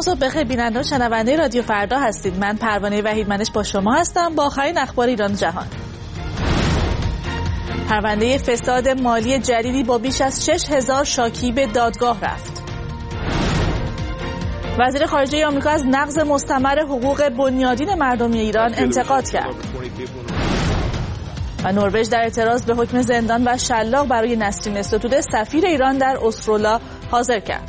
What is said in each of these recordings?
صبح بخیر بیننده و شنونده رادیو فردا هستید. من پروانه وحیدمنش با شما هستم با آخرین اخبار ایران و جهان. پرونده فساد مالی جدیدی با بیش از 6000 شاکی به دادگاه رفت. وزیر خارجه آمریکا از نقض مستمر حقوق بنیادین مردمی ایران انتقاد کرد. و نروژ در اعتراض به حکم زندان و شلاق برای نسرین ستوده سفیر ایران در استرالیا حاضر کرد.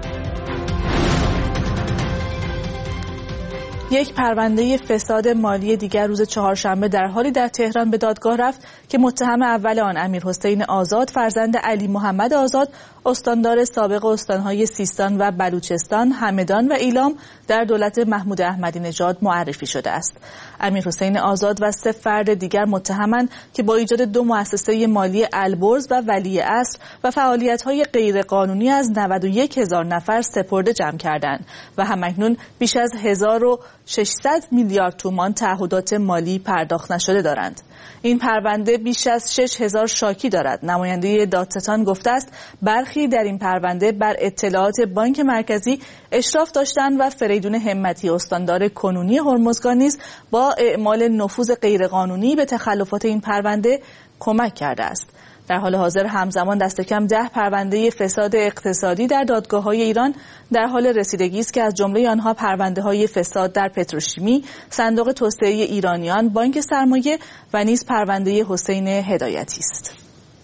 یک پرونده فساد مالی دیگر روز چهارشنبه در حالی در تهران به دادگاه رفت که متهم اول آن امیرحسین آزاد فرزند علی محمد آزاد استاندار سابق استانهای سیستان و بلوچستان، همدان و ایلام در دولت محمود احمدی نژاد معرفی شده است. امیرحسین آزاد و 3 فرد دیگر متهمند که با ایجاد 2 مؤسسه مالی البرز و ولیعصر و فعالیت‌های غیرقانونی از 91000 نفر سپرده جمع کردند و همکنون بیش از 1600 میلیارد تومان تعهدات مالی پرداخت نشده دارند. این پرونده بیش از 6000 شاکی دارد. نماینده دادستان گفته است برخی در این پرونده بر اطلاعات بانک مرکزی اشراف داشتند و فریدون همتی استاندار کنونی هرمزگان نیز با اعمال نفوذ غیرقانونی به تخلفات این پرونده کمک کرده است. در حال حاضر همزمان دست کم 10 پرونده فساد اقتصادی در دادگاه‌های ایران در حال رسیدگی است که از جمله آنها پرونده‌های فساد در پتروشیمی، صندوق توسعه ایرانیان، بانک سرمایه و نیز پرونده حسین هدایتی است.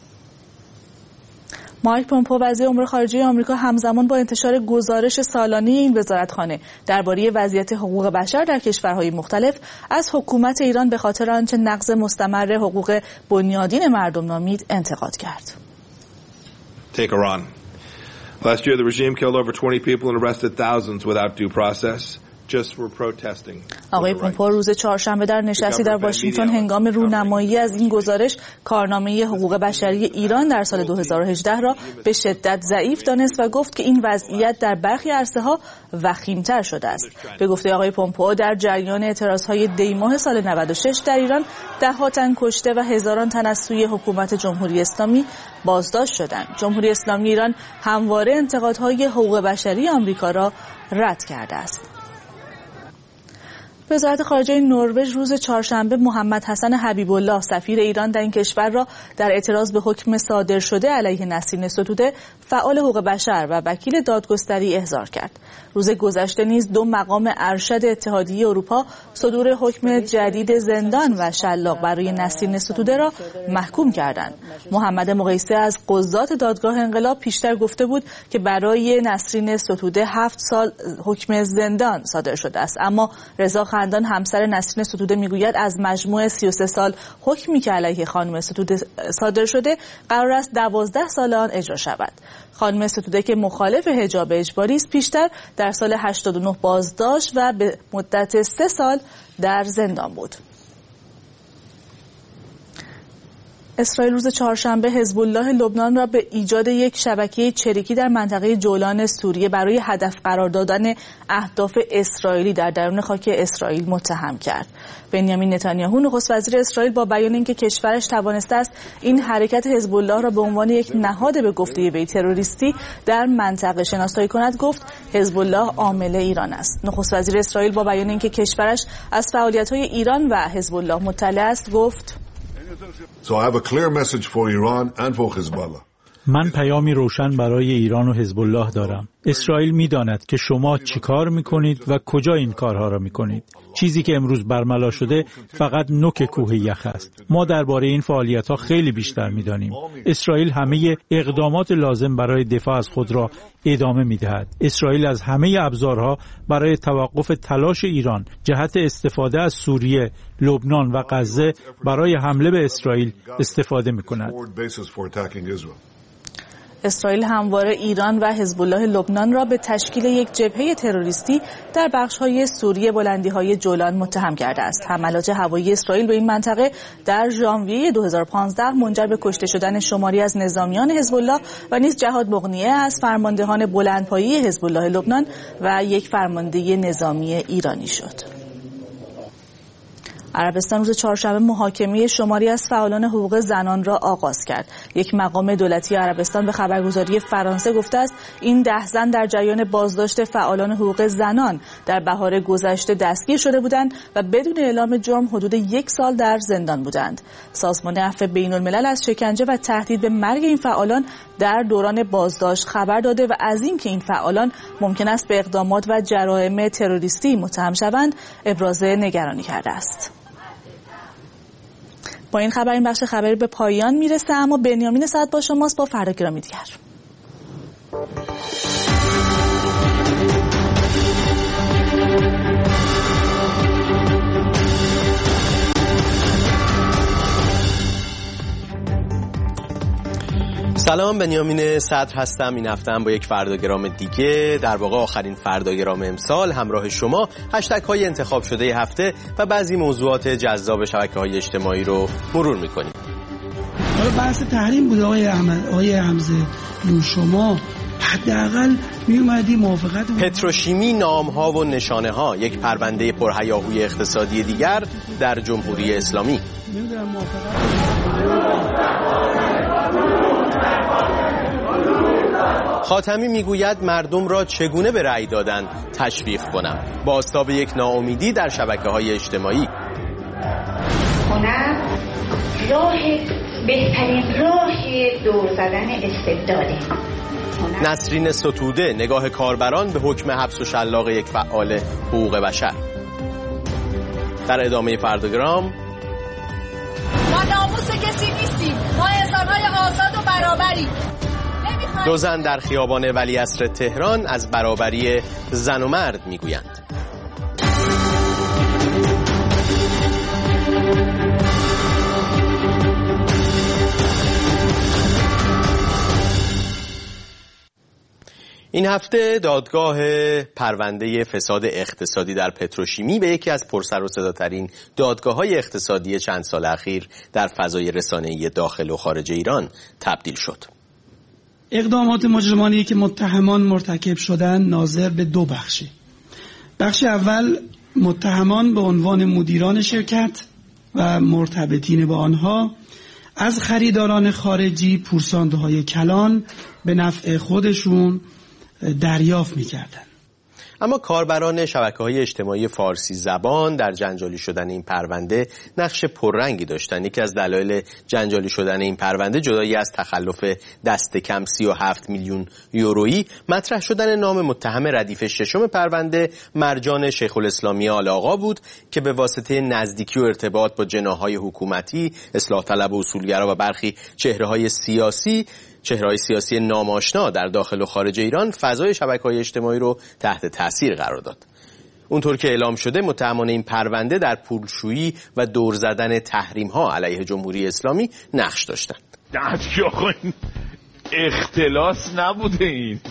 مایک پومپئو وزیر امور خارجه آمریکا همزمان با انتشار گزارش سالانه این وزارتخانه درباره وضعیت حقوق بشر در کشورهای مختلف از حکومت ایران به خاطر آنچه نقض مستمر حقوق بنیادین مردم نامید انتقاد کرد. Take Iran. Last year the regime killed over 20 people and arrested thousands without due process. آقای پومپئو روز چهارشنبه در نشستی در واشنگتن هنگام رونمایی از این گزارش کارنامه حقوق بشری ایران در سال 2018 را به شدت ضعیف دانست و گفت که این وضعیت در برخی عرصه‌ها وخیم‌تر شده است. به گفته آقای پومپئو در جریان اعتراضهای دی ماه سال 96 در ایران 10 تن کشته و هزاران تن از سوی حکومت جمهوری اسلامی بازداشت شدند. جمهوری اسلامی ایران همواره انتقادهای حقوق بشری آمریکا را رد کرده است. وزارت خارجه نروژ روز چهارشنبه محمد حسن حبیب الله سفیر ایران در این کشور را در اعتراض به حکم صادر شده علیه نسرین ستوده فعال حقوق بشر و وکیل دادگستری احضار کرد. روز گذشته نیز 2 مقام ارشد اتحادیه اروپا صدور حکم جدید زندان و شلاق برای نسرین ستوده را محکوم کردند. محمد مقیسه از قضات دادگاه انقلاب پیشتر گفته بود که برای نسرین ستوده 7 سال حکم زندان صادر شده است، اما رضا خندان همسر نسرین ستوده میگوید از مجموع 33 سال حکمی که علیه خانم ستوده صادر شده قرار است 12 سال آن اجرا شود. خانم ستوده که مخالف حجاب اجباری است پیشتر در سال 89 بازداشت و به مدت 3 سال در زندان بود. اسرائیل روز چهارشنبه حزب الله لبنان را به ایجاد یک شبکه چریکی در منطقه جولان سوریه برای هدف قرار دادن اهداف اسرائیلی در درون خاک اسرائیل متهم کرد. بنیامین نتانیاهو نخست وزیر اسرائیل با بیان اینکه کشورش توانسته است این حرکت حزب الله را به عنوان یک نهاد به گفته وی تروریستی در منطقه شناسایی کند گفت حزب الله عامل ایران است. نخست وزیر اسرائیل با بیان اینکه کشورش از فعالیت‌های ایران و حزب الله مطلع است گفت So I have a clear message for Iran and for Hezbollah. من پیامی روشن برای ایران و حزب الله دارم. اسرائیل می‌داند که شما چیکار می‌کنید و کجا این کارها را می‌کنید. چیزی که امروز برملا شده فقط نوک کوه یخ است. ما درباره این فعالیت‌ها خیلی بیشتر می‌دانیم. اسرائیل همه اقدامات لازم برای دفاع از خود را ادامه می‌دهد. اسرائیل از همه ابزارها برای توقف تلاش ایران جهت استفاده از سوریه، لبنان و غزه برای حمله به اسرائیل استفاده می‌کند. اسرائیل همواره ایران و حزب الله لبنان را به تشکیل یک جبهه تروریستی در بخش‌های سوریه بلندی‌های جولان متهم کرده است. حملات هوایی اسرائیل به این منطقه در ژانویه 2015 منجر به کشته شدن شماری از نظامیان حزب الله و نیز جهاد مغنیه از فرماندهان بلندپایه حزب الله لبنان و یک فرمانده نظامی ایرانی شد. عربستان روز چهارشنبه محاکمه شماری از فعالان حقوق زنان را آغاز کرد. یک مقام دولتی عربستان به خبرگزاری فرانسه گفته است این 10 زن در جریان بازداشت فعالان حقوق زنان در بهار گذشته دستگیر شده بودند و بدون اعلام جرم حدود 1 سال در زندان بودند. سازمان عفو بین‌الملل از شکنجه و تهدید به مرگ این فعالان در دوران بازداشت خبر داده و از اینکه این فعالان ممکن است به اقدامات و جرایم تروریستی متهم شوند ابراز نگرانی کرده است. با این خبر این بخش خبری به پایان میرسه، اما بنیامین سعد با شماست با فردا گرامی دیگر. سلام، بنیامین صدر هستم. این هفته هم با یک فرداگرام دیگه، در واقع آخرین فرداگرام امسال، همراه شما هشتگ‌های انتخاب شده هفته و بعضی موضوعات جذاب شبکه‌های اجتماعی رو مرور می‌کنیم. حالا بحث تحریم بود آقای حمزه، شما حداقل میومدی موافقت پتروشیمی، نام‌ها و نشانه‌ها، یک پرونده پرهیاهوی اقتصادی دیگر در جمهوری اسلامی. نمیدونم موافقت خاتمی میگوید مردم را چگونه به رأی دادن تشویق کنم، با آستاب یک ناامیدی در شبکه‌های اجتماعی. بهترین راه دور زدن استبداده. نسرین ستوده، نگاه کاربران به حکم حبس و شلاق یک فعال حقوق بشر. در ادامه فرداگرام، ما ناموس کسی نیستیم، ما انسان‌های آزاد و برابری. 2 زن در خیابان ولیعصر تهران از برابری زن و مرد میگویند. این هفته دادگاه پرونده فساد اقتصادی در پتروشیمی به یکی از پرسر و صداترین دادگاه‌های اقتصادی چند سال اخیر در فضای رسانه‌ای داخل و خارج ایران تبدیل شد. اقدامات مجرمانه‌ای که متهمان مرتکب شدند ناظر به 2 بخشه. بخش اول، متهمان به عنوان مدیران شرکت و مرتبطین با آنها از خریداران خارجی پورسانده‌های کلان به نفع خودشون دریافت می‌کردند. اما کاربران شبکه‌های اجتماعی فارسی زبان در جنجالی شدن این پرونده نقش پررنگی داشتند. یکی از دلایل جنجالی شدن این پرونده، جدایی از تخلف دست کم 37 میلیون یورویی، مطرح شدن نام متهم ردیف 6 پرونده، مرجان شیخ الاسلامی آل آقا بود که به واسطه نزدیکی و ارتباط با جناح‌های حکومتی، اصلاح طلب و اصولگرا و برخی چهره‌های سیاسی ناماشنا در داخل و خارج ایران، فضای شبکه‌های اجتماعی رو تحت تاثیر قرار داد. اونطور که اعلام شده، متهمان این پرونده در پولشویی و دور زدن تحریم‌ها علیه جمهوری اسلامی نقش داشتند. این اختلاس نبوده، این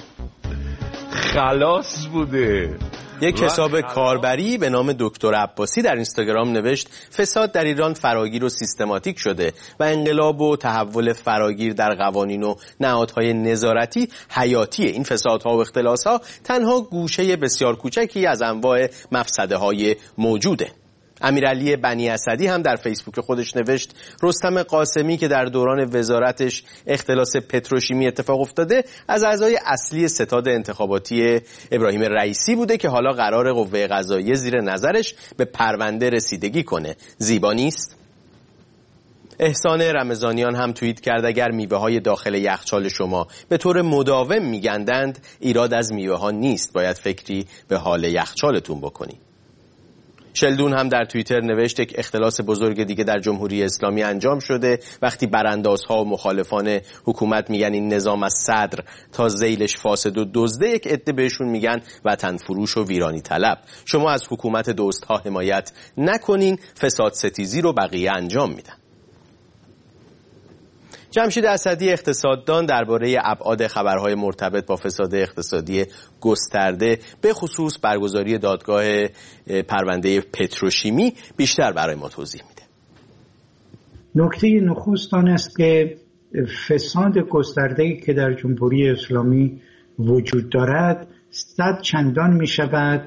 خلاص بوده. یک حساب کاربری به نام دکتر عباسی در اینستاگرام نوشت فساد در ایران فراگیر و سیستماتیک شده و انقلاب و تحول فراگیر در قوانین و نهادهای نظارتی حیاتیه. این فسادها و اختلاسها تنها گوشه بسیار کوچکی از انواع مفسده‌های موجوده. امیرعلی بنی اسدی هم در فیسبوک خودش نوشت رستم قاسمی که در دوران وزارتش اختلاس پتروشیمی اتفاق افتاده، از اعضای اصلی ستاد انتخاباتی ابراهیم رئیسی بوده که حالا قرار قوه قضاییه زیر نظرش به پرونده رسیدگی کنه. زیبا نیست؟ احسان رمضانیان هم توییت کرد اگر میوه‌های داخل یخچال شما به طور مداوم میگندند، ایراد از میوه‌ها نیست، باید فکری به حال یخچالتون بکنی. شلدون هم در توییتر نوشت یک اختلاس بزرگ دیگه در جمهوری اسلامی انجام شده وقتی براندازها و مخالفان حکومت میگن این نظام از صدر تا ذیلش فاسد و دزده، یک عده بهشون میگن وطن فروش و ویرانی طلب. شما از حکومت دوستها حمایت نکنین، فساد ستیزی رو بقیه انجام میدن. جمشید اسدی اقتصاددان درباره ابعاد خبرهای مرتبط با فساد اقتصادی گسترده به خصوص برگزاری دادگاه پرونده پتروشیمی بیشتر برای ما توضیح میده. نکته نخست آن است که فساد گسترده‌ای که در جمهوری اسلامی وجود دارد 100 چندان می شود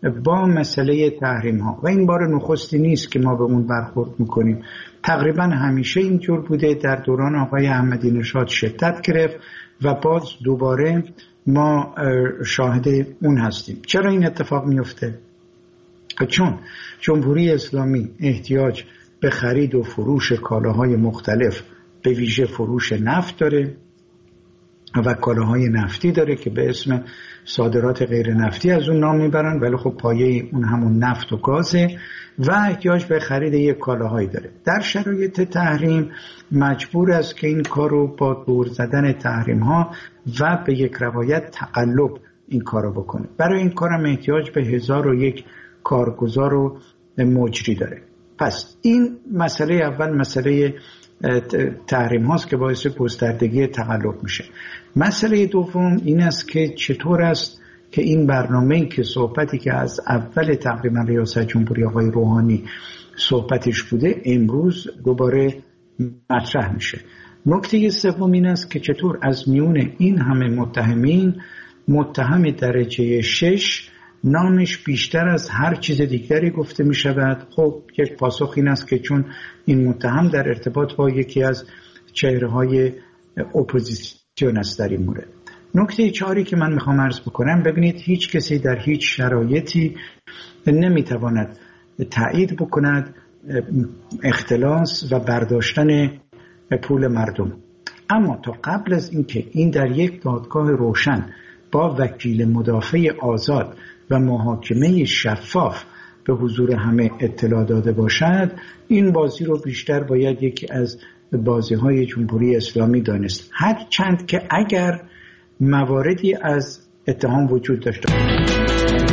با مسئله تحریم ها و این بار نخستی نیست که ما به اون برخورد میکنیم. تقریبا همیشه اینجور بوده، در دوران آقای احمدی نژاد شدت گرفت و باز دوباره ما شاهد اون هستیم. چرا این اتفاق میفته؟ چون جمهوری اسلامی احتیاج به خرید و فروش کالاهای مختلف به ویژه فروش نفت داره و کالاهای نفتی داره که به اسم صادرات غیر نفتی از اون نام میبرن، ولی خب پایه اون همون نفت و گازه و احتیاج به خرید یک کالاهایی داره. در شرایط تحریم مجبور است که این کار رو با دور زدن تحریم ها و به یک روایت تقلب این کار رو بکنه. برای این کار هم احتیاج به 1001 کارگزار و مجری داره. پس این مسئله اول مسئله تحریم هاست که باعث گستردگی تقلب میشه. مسئله دوم این است که چطور است که این برنامه‌ای که صحبتی که از اول تقریبا ریاست جمهوری آقای روحانی صحبتش بوده امروز دوباره مطرح میشه. نکته سوم این است که چطور از میون این همه متهمین متهم درجه 6 نامش بیشتر از هر چیز دیگری گفته می شود. خب یک پاسخ این است که چون این متهم در ارتباط با یکی از چهره‌های اپوزیسیون است در این مورد. نکته چهاری که من میخوام عرض بکنم، ببینید هیچ کسی در هیچ شرایطی نمیتواند تایید بکند اختلاس و برداشتن پول مردم، اما تا قبل از اینکه این در یک دادگاه روشن با وکیل مدافع آزاد و محاکمه شفاف به حضور همه اطلاع داده باشد، این بازی رو بیشتر باید یکی از بازی‌های جمهوری اسلامی دانست، هرچند که اگر مواردی از اتهام وجود داشته باشه.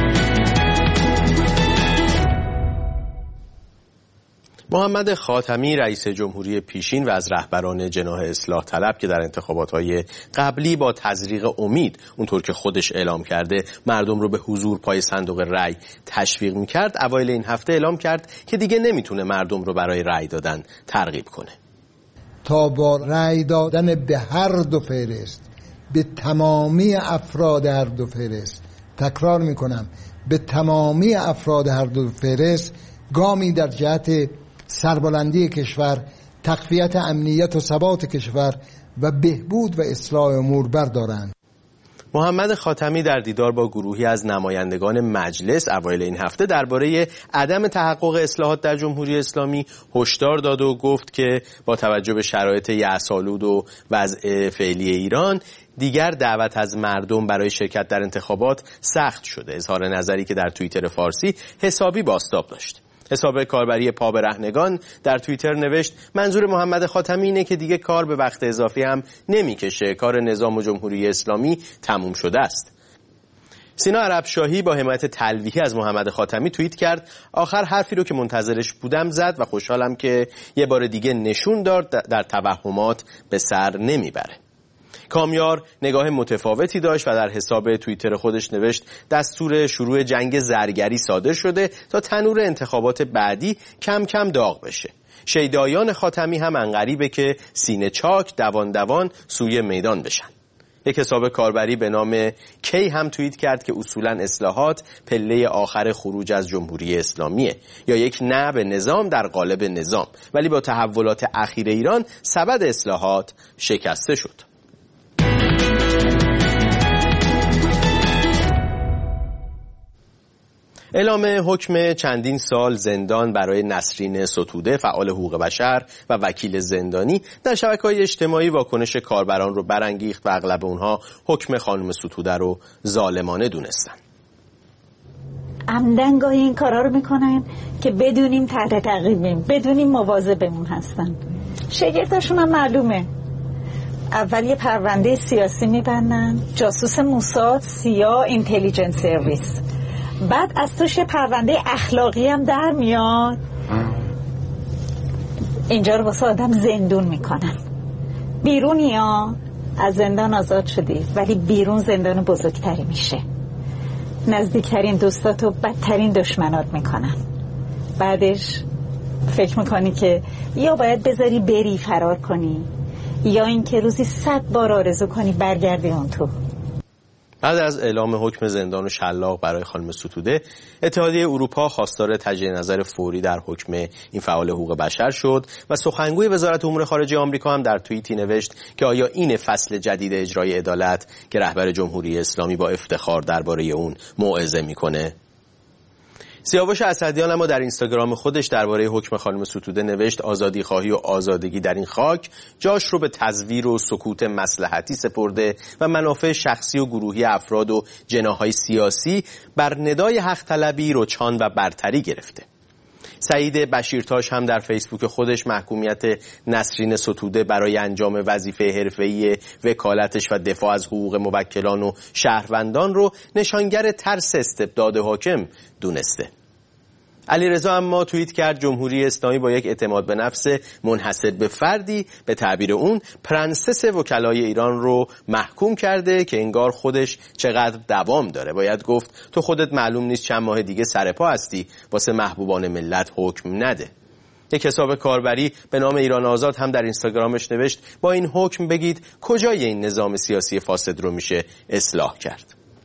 محمد خاتمی رئیس جمهوری پیشین و از رهبران جناح اصلاح طلب که در انتخابات‌های قبلی با تزریق امید اونطور که خودش اعلام کرده مردم رو به حضور پای صندوق رأی تشویق می‌کرد، اوایل این هفته اعلام کرد که دیگه نمیتونه مردم رو برای رأی دادن ترغیب کنه. تا با رأی دادن به هر دو فهرست، به تمامی افراد هر دو فهرست، تکرار میکنم به تمامی افراد هر دو فهرست، گامی در جهت سربلندی کشور، تقویت امنیت و ثبات کشور و بهبود و اصلاح امور بردارند. محمد خاتمی در دیدار با گروهی از نمایندگان مجلس اوایل این هفته درباره عدم تحقق اصلاحات در جمهوری اسلامی هشدار داد و گفت که با توجه به شرایط یأس‌آلود و وضع فعلی ایران دیگر دعوت از مردم برای شرکت در انتخابات سخت شده. اظهار نظری که در توییتر فارسی حسابی بازتاب داشت. حساب کاربری پا به رهنگان در توییتر نوشت منظور محمد خاتمی اینه که دیگه کار به وقت اضافی هم نمیکشه، کار نظام و جمهوری اسلامی تموم شده است. سینا عربشاهی با حمایت تلویحی از محمد خاتمی توییت کرد آخر حرفی رو که منتظرش بودم زد و خوشحالم که یه بار دیگه نشون داد در توهمات به سر نمیبره. کامیار نگاه متفاوتی داشت و در حساب توییتر خودش نوشت دستور شروع جنگ زرگری صادر شده تا تنور انتخابات بعدی کم کم داغ بشه. شیدایان خاتمی هم انقریبه که سینه چاک دوان دوان سوی میدان بشن. یک حساب کاربری به نام کی هم توییت کرد که اصولاً اصلاحات پله آخر خروج از جمهوری اسلامیه یا یک نه به نظام در قالب نظام، ولی با تحولات اخیر ایران سبد اصلاحات شکسته شد. اعلام حکم چندین سال زندان برای نسرین ستوده فعال حقوق بشر و وکیل زندانی در شبکه‌های اجتماعی واکنش کاربران رو برانگیخت و اغلب اونها حکم خانم ستوده رو ظالمانه دونستن. عمدن گاهی این کارا رو میکنن که بدونیم تحت تعقیبیم، بدونیم مواظبمون هستن. شگفتشون هم معلومه. اول یه پرونده سیاسی میبندن، جاسوس موساد، سیا، اینتلیجنس سرویس. بعد از توش پرونده اخلاقی هم در میاد. اینجا رو واسه آدم زندون میکنن. بیرونی ها از زندان آزاد شدی، ولی بیرون زندان بزرگتری میشه. نزدیکترین دوستاتو بدترین دشمنات میکنن. بعدش فکر میکنی که یا باید بذاری بری فرار کنی یا اینکه روزی 100 بار آرزو کنی برگردی اون تو. بعد از اعلام حکم زندان و شلاق برای خانم ستوده، اتحادیه اروپا خواستار تجدید نظر فوری در حکم این فعال حقوق بشر شد و سخنگوی وزارت امور خارجه آمریکا هم در توییتی نوشت که آیا این فصل جدید اجرای عدالت که رهبر جمهوری اسلامی با افتخار درباره اون موعظه میکنه؟ سیاوش اسدیان اما در اینستاگرام خودش درباره حکم خانم ستوده نوشت آزادی خواهی و آزادگی در این خاک جاش رو به تزویر و سکوت مصلحتی سپرده و منافع شخصی و گروهی افراد و جناح‌های سیاسی بر ندای حق طلبی رجحان و برتری گرفته. سعید بشیرتاش هم در فیسبوک خودش محکومیت نسرین ستوده برای انجام وظیفه حرفه‌ای وکالتش و دفاع از حقوق موکلان و شهروندان رو نشانگر ترس استبداد حاکم دونسته. علیرضا اما توییت کرد جمهوری اسلامی با یک اعتماد به نفس منحصر به فردی به تعبیر اون پرنسس وکلای ایران رو محکوم کرده که انگار خودش چقدر دوام داره. باید گفت تو خودت معلوم نیست چند ماه دیگه سرپا هستی واسه محبوبان ملت حکم نده. یک حساب کاربری به نام ایران آزاد هم در اینستاگرامش نوشت با این حکم بگید کجای این نظام سیاسی فاسد رو میشه اصلاح کرد.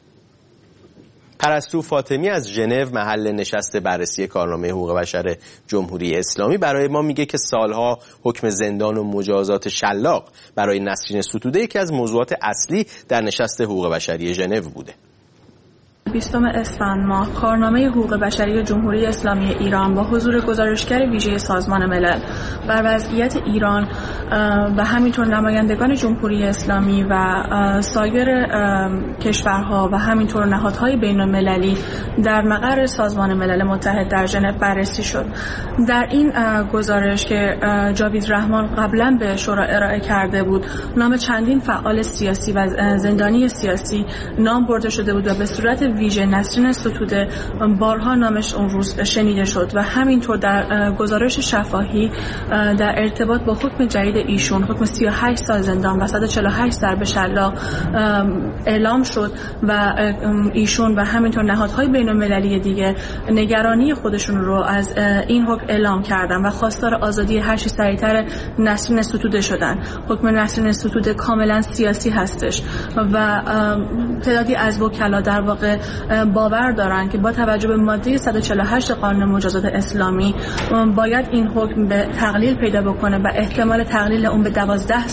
پرستو فاطمی از ژنو محل نشست بررسی کارنامه حقوق بشر جمهوری اسلامی برای ما میگه که سالها حکم زندان و مجازات شلاق برای نسرین ستوده یکی از موضوعات اصلی در نشست حقوق بشری ژنو بوده. 20 اسفند ماه کارنامه حقوق بشری جمهوری اسلامی ایران با حضور گزارشگر ویژه سازمان ملل بر وضعیت ایران و همینطور نمایندگان جمهوری اسلامی و سایر کشورها و همینطور نهادهای بین‌المللی در مقر سازمان ملل متحد در ژنو بررسی شد. در این گزارش که جاوید رحمان قبلا به شورا ارائه کرده بود نام چندین فعال سیاسی و زندانی سیاسی نام برده شده بود و به صورت ویژه نسرین ستوده بارها نامش اون روز شنیده شد و همینطور در گزارش شفاهی در ارتباط با حکم جدید ایشون حکم 38 سال زندان و 148 ضرب شلاق اعلام شد و ایشون و همینطور نهادهای بین‌المللی دیگه نگرانی خودشون رو از این حکم اعلام کردن و خواستار آزادی هر چه سریعتر نسرین ستوده شدن. حکم نسرین ستوده کاملا سیاسی هستش و تعدادی از وکلا در واقع باور دارن که با توجه به ماده 148 قانون مجازات اسلامی باید این حکم به تقلیل پیدا بکنه و احتمال تقلیل اون به 12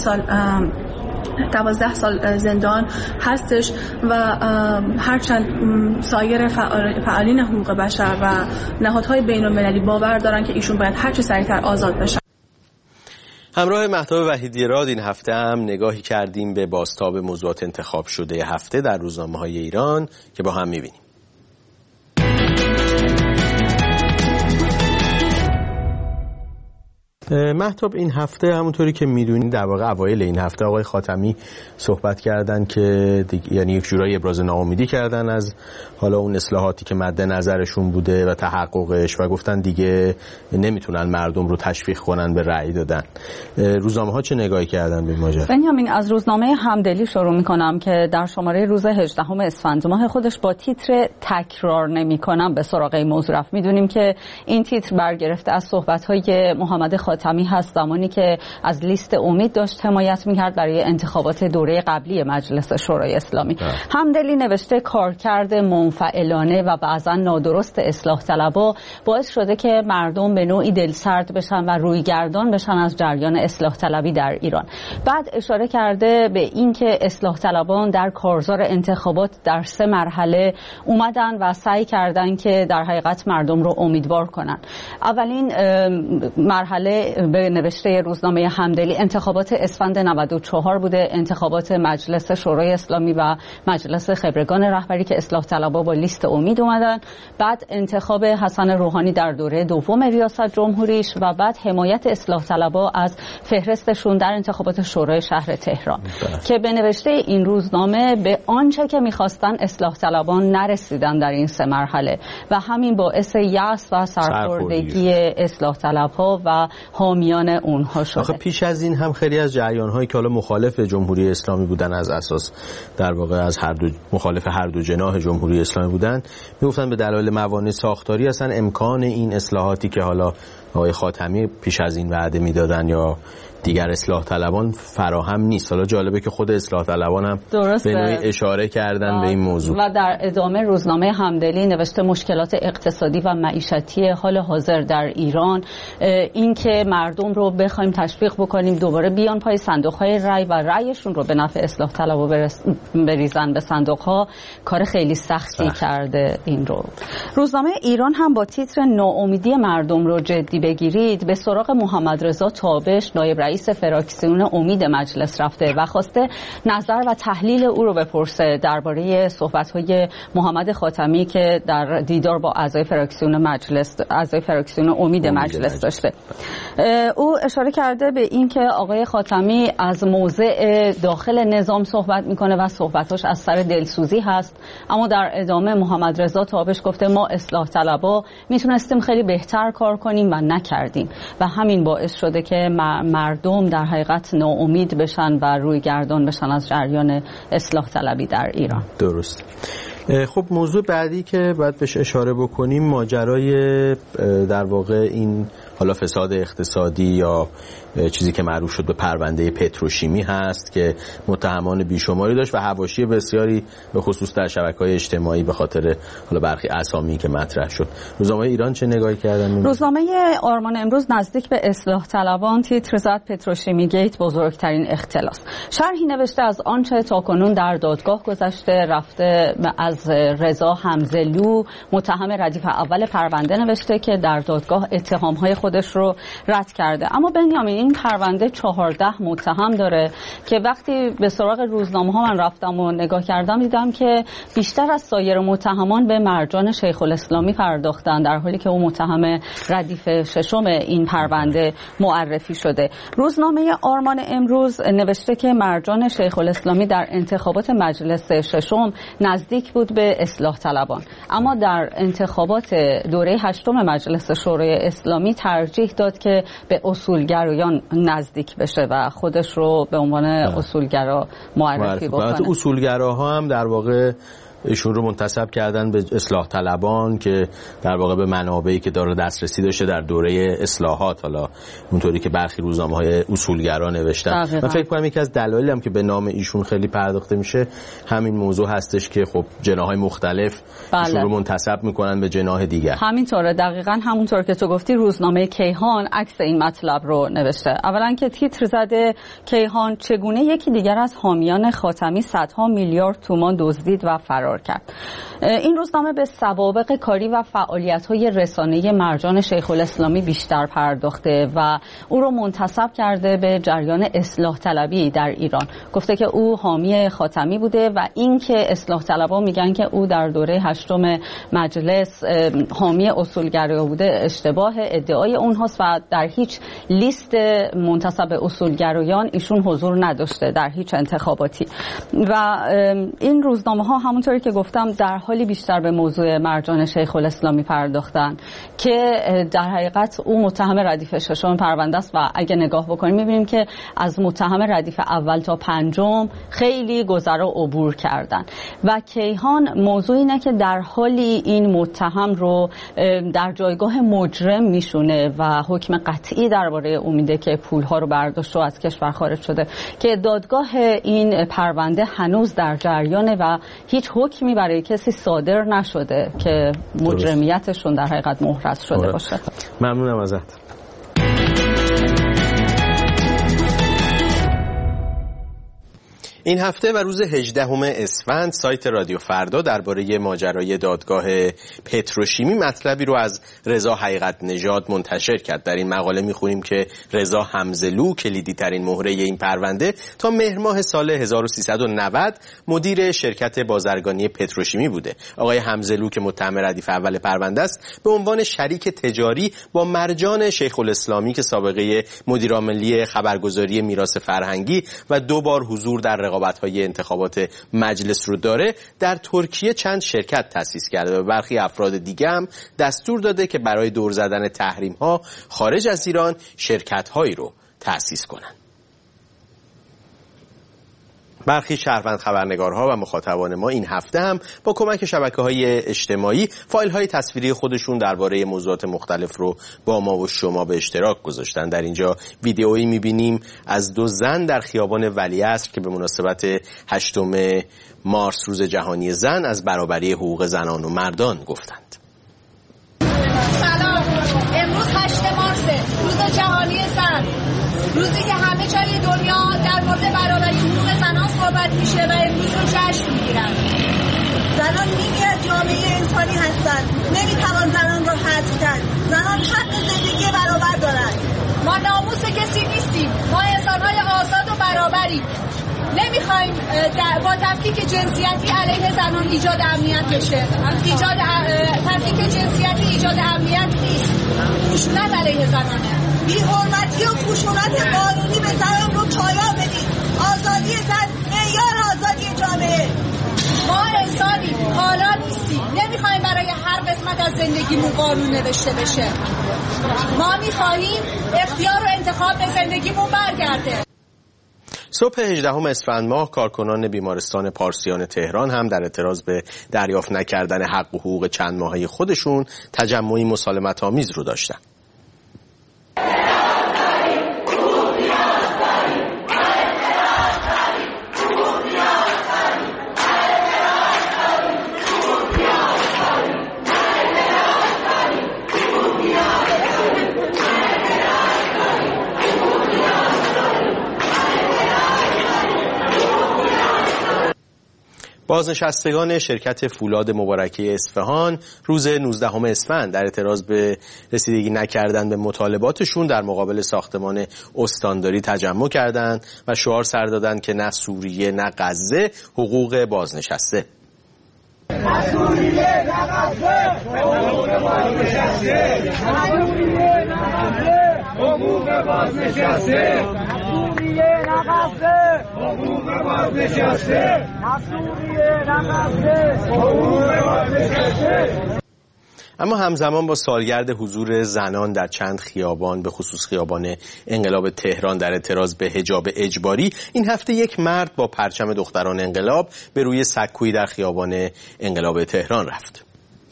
سال زندان هستش و هرچند سایر فعالین حقوق بشر و نهادهای بین‌المللی باور دارن که ایشون باید هر چه سریعتر آزاد بشن. همراه مهتاب وحیدی‌راد این هفته هم نگاهی کردیم به بازتاب موضوعات انتخاب شده هفته در روزنامه‌های ایران که با هم می‌بینیم. مهتاب این هفته همونطوری که میدونی در واقع اوایل این هفته آقای خاتمی صحبت کردن که یعنی یک جورایی ابراز ناامیدی کردن از حالا اون اصلاحاتی که مد نظرشون بوده و تحققش و گفتن دیگه نمیتونن مردم رو تشویق کنن به رأی دادن. روزنامه‌ها چه نگاهی کردن به ماجرا؟ بنیامین از روزنامه همدلی شروع میکنم که در شماره روز 18 اسفند ماه خودش با تیتر تکرار نمیکنم به سراغ این موضوع رفت. میدونیم که این تیتر برگرفته از صحبت‌های محمد خاتمی هست زمانی که از لیست امید داشت حمایت می‌کرد برای انتخابات دوره قبلی مجلس شورای اسلامی. همدلی نوشته کارکرد منفعلانه و بعضا نادرست اصلاح طلبها باعث شده که مردم به نوعی دلسرد بشن و رویگردان بشن از جریان اصلاح طلبی در ایران. بعد اشاره کرده به اینکه اصلاح طلبان در کارزار انتخابات در 3 مرحله اومدن و سعی کردن که در حقیقت مردم رو امیدوار کنن. اولین مرحله به نوشته روزنامه همدلی انتخابات اسفند 94 بوده، انتخابات مجلس شورای اسلامی و مجلس خبرگان رهبری که اصلاح طلبها با لیست امید اومدن، بعد انتخاب حسن روحانی در دوره دوم ریاست جمهوریش و بعد حمایت اصلاح طلبها از فهرستشون در انتخابات شورای شهر تهران که به نوشته این روزنامه به آنچه که می‌خواستن اصلاح طلبان نرسیدن در این 3 مرحله و همین باعث یأس و سرخوردگی اصلاح طلبها و حامیان اونها شده. آخه پیش از این هم خیلی از جریان‌هایی که حالا مخالف جمهوری اسلامی بودن از اساس در واقع از مخالف هر دو جناح جمهوری اسلامی بودن میگفتن به دلایل موانع ساختاری اصلا امکان این اصلاحاتی که حالا آقای خاتمی پیش از این وعده میدادن یا دیگر اصلاح طلبان فراهم نیست. حالا جالبه که خود اصلاح طلبان هم به نوعی اشاره کردن به این موضوع. و در ادامه روزنامه همدلی نوشته مشکلات اقتصادی و معیشتی حال حاضر در ایران، این که مردم رو بخوایم تشویق بکنیم دوباره بیان پای صندوق‌های رای و رایشون رو به نفع اصلاح طلبا بریزن به صندوق‌ها، کار خیلی سختی کرده این رو. روزنامه ایران هم با تیتر ناامیدی مردم رو جدی بگیرید به سراغ محمد رضا تابش نایب رئیس فراکسیون امید مجلس رفته و خواسته نظر و تحلیل او رو بپرسه درباره صحبت‌های محمد خاتمی که در دیدار با اعضای فراکسیون امید مجلس داشته. او اشاره کرده به این که آقای خاتمی از موضع داخل نظام صحبت میکنه و صحبتاش از سر دلسوزی هست، اما در ادامه محمد رضا تابش گفته ما اصلاح طلبا میتونستیم خیلی بهتر کار کنیم و نکردیم و همین باعث شده که مردم در حقیقت ناامید بشن و روی گردان بشن از جریان اصلاح طلبی در ایران. درست. خب موضوع بعدی که باید بهش اشاره بکنیم ماجرای در واقع این حالا فساد اقتصادی یا چیزی که معروف شد به پرونده پتروشیمی هست که متهمان بیشماری داشت و حواشی بسیاری به خصوص در شبکه‌های اجتماعی به خاطر حالا برخی اسامی که مطرح شد. روزنامه ایران چه نگاهی کردن؟ روزنامه آرمان امروز نزدیک به اصلاح طلبان تیتر زد پتروشیمی گیت بزرگترین اختلاس. شرحی نوشته از آنچه تاکنون در دادگاه گذشته رفته از رضا حمزه‌لو متهم ردیف اول پرونده نوشته که در دادگاه اتهام‌های خودش رو رد کرده. اما بنیامین این پرونده 14 متهم داره که وقتی به سراغ روزنامه‌ها من رفتم و نگاه کردم دیدم که بیشتر از سایر متهمان به مرجان شیخ الاسلامی پرداختن در حالی که او متهم ردیف ششم این پرونده معرفی شده. روزنامه آرمان امروز نوشته که مرجان شیخ الاسلامی در انتخابات مجلس ششم نزدیک بود به اصلاح طلبان، اما در انتخابات دوره هشتم مجلس شورای اسلامی ترجیح داد که به اصولگرایان نزدیک بشه و خودش رو به عنوان اصولگرا معرفی بکنه. اصولگراها هم در واقع ایشون رو منتسب کردن به اصلاح طلبان که در واقع به منابعی که داره دسترسی داشته در دوره اصلاحات، حالا اونطوری که برخی روزنامه‌های اصولگرا نوشتن. من فکر کنم یکی از دلایلی هم که به نام ایشون خیلی پرداخته میشه همین موضوع هستش که خب جناح‌های مختلف ایشون رو منتسب میکنن به جناح دیگر. همینطوره، دقیقاً همونطور که تو گفتی. روزنامه کیهان عکس این مطلب رو نوشته. اولا که تیتر زده کیهان چگونه یکی دیگر از حامیان خاتمی صدها میلیارد تومان دزدید و فرار کرد. این روزنامه به سوابق کاری و فعالیت‌های رسانه‌ای مرجان شیخ الاسلامی بیشتر پرداخته و او رو منتسب کرده به جریان اصلاح طلبی در ایران. گفته که او حامی خاتمی بوده و این که اصلاح طلبا میگن که او در دوره هشتم مجلس حامی اصولگرا بوده اشتباه ادعای اونهاست و در هیچ لیست منتسب به اصولگرایان ایشون حضور نداشته در هیچ انتخاباتی. و این روزنامه‌ها همونطوری که گفتم در حالی بیشتر به موضوع مرجان شیخ الاسلامی پرداختن که در حقیقت او متهم ردیف ششم پرونده است و اگه نگاه بکنیم می‌بینیم که از متهم ردیف اول تا پنجم خیلی گذرا عبور کردن و کیهان موضوع اینه که در حالی این متهم رو در جایگاه مجرم میشونه و حکم قطعی درباره او میده که پول‌ها رو برداشت و از کشور خارج شده که دادگاه این پرونده هنوز در جریانه و هیچ حکمی برای کسی صادر نشده که مجرمیتشون در حقیقت محرز شده باشه. ممنونم ازت. این هفته و روز 18 اسفند سایت رادیو فردا درباره ماجرای دادگاه پتروشیمی مطلبی رو از رضا حقیقت نژاد منتشر کرد. در این مقاله می‌خونیم که رضا حمزه‌لو کلیدی ترین مهره این پرونده تا مهر ماه سال 1390 مدیر شرکت بازرگانی پتروشیمی بوده. آقای حمزه‌لو که متهم ردیف اول پرونده است به عنوان شریک تجاری با مرجان شیخ الاسلامی که سابقه مدیرعاملی خبرگزاری میراث فرهنگی و 2 بار حضور در رقابت‌های انتخابات مجلس رو داره در ترکیه چند شرکت تأسیس کرده و برخی افراد دیگه هم دستور داده که برای دور زدن تحریم‌ها خارج از ایران شرکت‌هایی رو تأسیس کنن. برخی شهروند خبرنگارها و مخاطبان ما این هفته هم با کمک شبکه‌های اجتماعی فایل‌های تصویری خودشون درباره موضوعات مختلف رو با ما و شما به اشتراک گذاشتن. در اینجا ویدئویی می‌بینیم از 2 زن در خیابان ولیعصر که به مناسبت 8 مارس روز جهانی زن از برابری حقوق زنان و مردان گفتند. سلام، امروز 8 مارس روز جهانی زن، روزی که همه جای دنیا در مورد برابری حقوق زنان صحبت میشه و امروز رو جشن میگیرن. زنان نیمی از جامعه انسانی هستند، نمیتوان زنان را حذف کرد. زنان حق زندگی برابر دارند. ما ناموس کسی نیستیم، ما انسان‌های آزاد و برابریم. نمیخوایم با تفکیک جنسیتی علیه زنان ایجاد امنیت بشه. تفکیک جنسیتی ایجاد امنیت نیست، خشونت علیه زنانه. بی‌حرمتی و خشونت قانونی به زنان رو پایان بدید. آزادی زن معیار آزادی جامعه. ما انسانیم، حالا نیستیم. نمیخوایم برای هر قسمت از زندگیمون قانون نوشته بشه. ما میخواهیم اختیار و انتخاب به زندگیمون برگرده. صبح 18 اسفند ماه کارکنان بیمارستان پارسیان تهران هم در اعتراض به دریافت نکردن حق و حقوق چند ماهه خودشون تجمعی مسالمت‌آمیز رو داشتن. بازنشستگان شرکت فولاد مبارکه اصفهان روز 19 اسفند در اعتراض به رسیدگی نکردن به مطالباتشون در مقابل ساختمان استانداری تجمع کردند و شعار سر دادند که نه سوریه نه غزه، حقوق بازنشسته. نه سوریه نه غزه، حقوق بازنشسته. نه سوریه نه غزه، حقوق بازنشسته. اما همزمان با سالگرد حضور زنان در چند خیابان، به خصوص خیابان انقلاب تهران، در اعتراض به حجاب اجباری، این هفته یک مرد با پرچم دختران انقلاب به روی سکویی در خیابان انقلاب تهران رفت.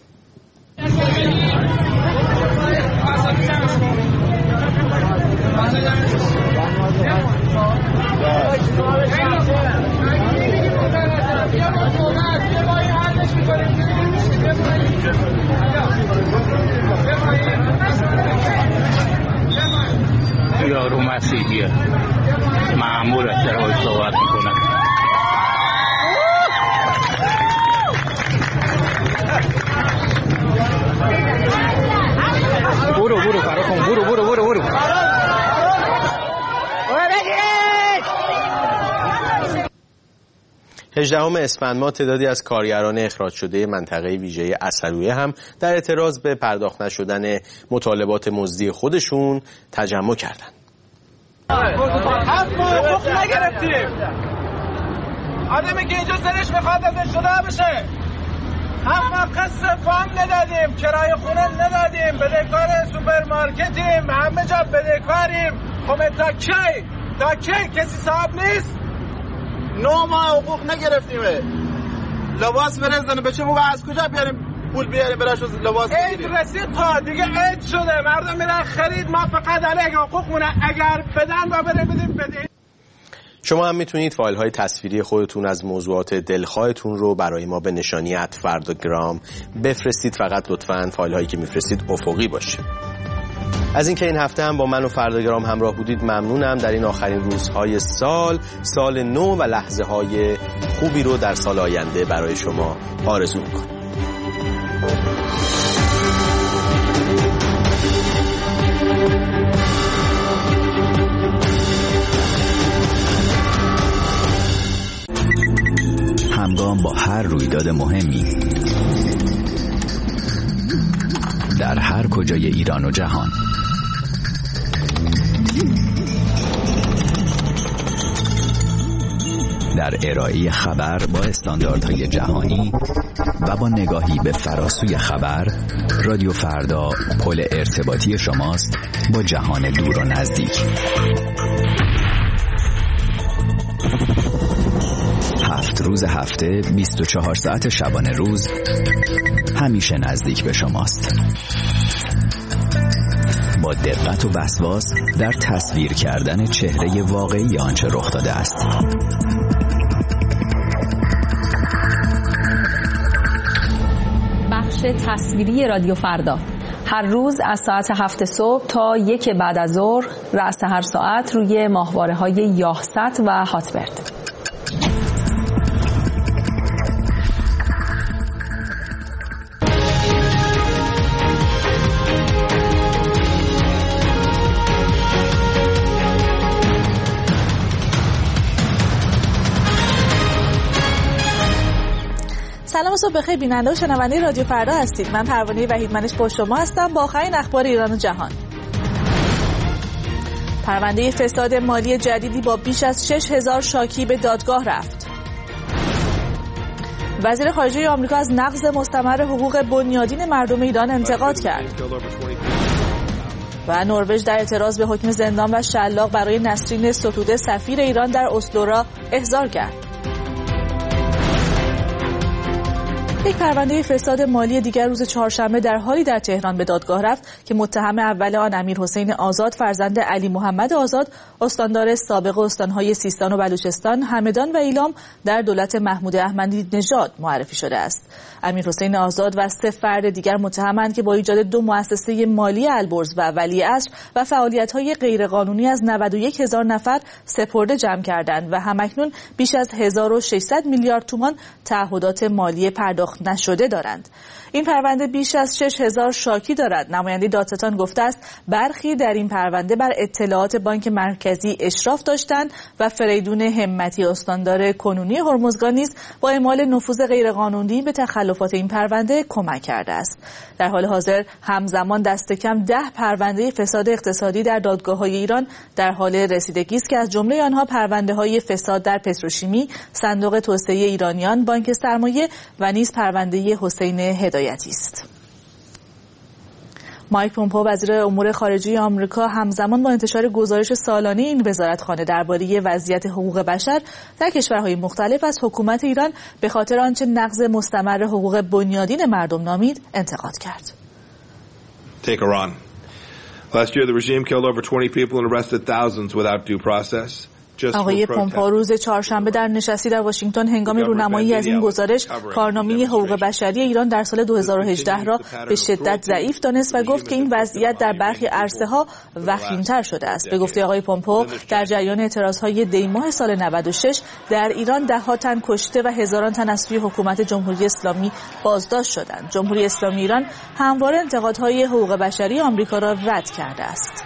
یارو مسیحیه مأمور احترام صحبت میکنه. برو فرا کن، برو 18 اسفند ماه تعدادی از کارگران اخراج شده منطقه ویژه عسلویه هم در اعتراض به پرداخت نشدن مطالبات مزدی خودشون تجمع کردند. حق نگرفتیم. آدمی که اینجا سرش میخواد ازش جدا بشه. حق قسط فام ندادیم، کرایه خونه ندادیم، بدهکار سوپرمارکتیم، همه جا بدهکاریم. خب تا کی کسی صاحب نیست؟ 9 ماه حقوق نگرفتیم. لباس برزنه به چه موقع از کجا بیاریم پول بیاریم براش لباس بگیریم؟ عید رسید تا دیگه عید شده، مردم میرن خرید، ما فقط علیه حقوقمونه اگر بدن ما بدیم. شما هم میتونید فایل های تصویری خودتون از موضوعات دلخواهتون رو برای ما به نشانی @فرداگرام بفرستید. فقط لطفاً فایل هایی که میفرستید افقی باشه. از اینکه این هفته هم با من و فرداگرام همراه بودید ممنونم. در این آخرین روزهای سال نو و لحظه های خوبی رو در سال آینده برای شما آرزو میکنم. همگام با هر رویداد مهمی در هر کجای ایران و جهان، در ارائه خبر با استانداردهای جهانی و با نگاهی به فراسوی خبر، رادیو فردا پل ارتباطی شماست با جهان دور و نزدیک. هفت روز هفته 24 ساعت شبانه روز همیشه نزدیک به شماست. با دقت و وسواس در تصویر کردن چهره واقعی آنچه رخ داده است. بخش تصویری رادیو فردا هر روز از ساعت 7 صبح تا 1 بعد از ظهر رأس هر ساعت روی ماهواره‌های یاهست و هاتبرد. سلام و صبح بخیر بیننده و شنونده رادیو فردا هستید. من پروانه وحیدمنش با شما هستم با آخرین اخبار ایران و جهان. پرونده فساد مالی جدیدی با بیش از 6000 شاکی به دادگاه رفت. وزیر خارجه آمریکا از نقض مستمر حقوق بنیادین مردم ایران انتقاد کرد. و نروژ در اعتراض به حکم زندان و شلاق برای نسرین ستوده سفیر ایران در اسلو را احضار کرد. یک پرونده فساد مالی دیگر روز چهارشنبه در حالی در تهران به دادگاه رفت که متهم اول آن امیرحسین آزاد فرزند علی محمد آزاد استاندار سابق استانهای سیستان و بلوچستان، همدان و ایلام در دولت محمود احمدی نژاد معرفی شده است. امیرحسین آزاد و 3 فرد دیگر متهمند که با ایجاد 2 مؤسسه مالی البرز و ولیعصر و فعالیت‌های غیرقانونی از 91000 نفر سپرده جمع کردند و همکنون بیش از 1600 میلیارد تومان تعهدات مالی پرداخت نشده دارند. این پرونده بیش از 6000 شاکی دارد. نماینده دادستان گفته است برخی در این پرونده بر اطلاعات بانک مرکزی اشراف داشتند و فریدون همتی استاندار کنونی هرمزگان نیز با اعمال نفوذ غیرقانونی به تخلفات این پرونده کمک کرده است. در حال حاضر همزمان دست کم 10 پرونده فساد اقتصادی در دادگاه‌های ایران در حال رسیدگی است که از جمله آنها پرونده‌های فساد در پتروشیمی، صندوق توسعه ایرانیان، بانک سرمایه و نیز پرونده حسین هدایتی است. مایک پومپئو وزیر امور خارجه آمریکا همزمان با انتشار گزارش سالانه این وزارتخانه درباره وضعیت حقوق بشر در کشورهای مختلف از حکومت ایران به خاطر آنچه نقض مستمر حقوق بنیادین مردم نامید انتقاد کرد. Take Iran. Last year the regime killed over 20 people and arrested thousands without due process. آقای پومپئو روز چهارشنبه در نشستی در واشنگتن هنگام رونمایی از این گزارش کارنامه حقوق بشری ایران در سال 2018 را به شدت ضعیف دانست و گفت که این وضعیت در برخی عرصه‌ها وخیم‌تر شده است. به گفته آقای پومپئو در جریان اعتراض‌های دی‌ماه سال 96 در ایران ده‌ها تن کشته و هزاران تن از سوی حکومت جمهوری اسلامی بازداشت شدند. جمهوری اسلامی ایران همواره انتقادهای حقوق بشری آمریکا را رد کرده است.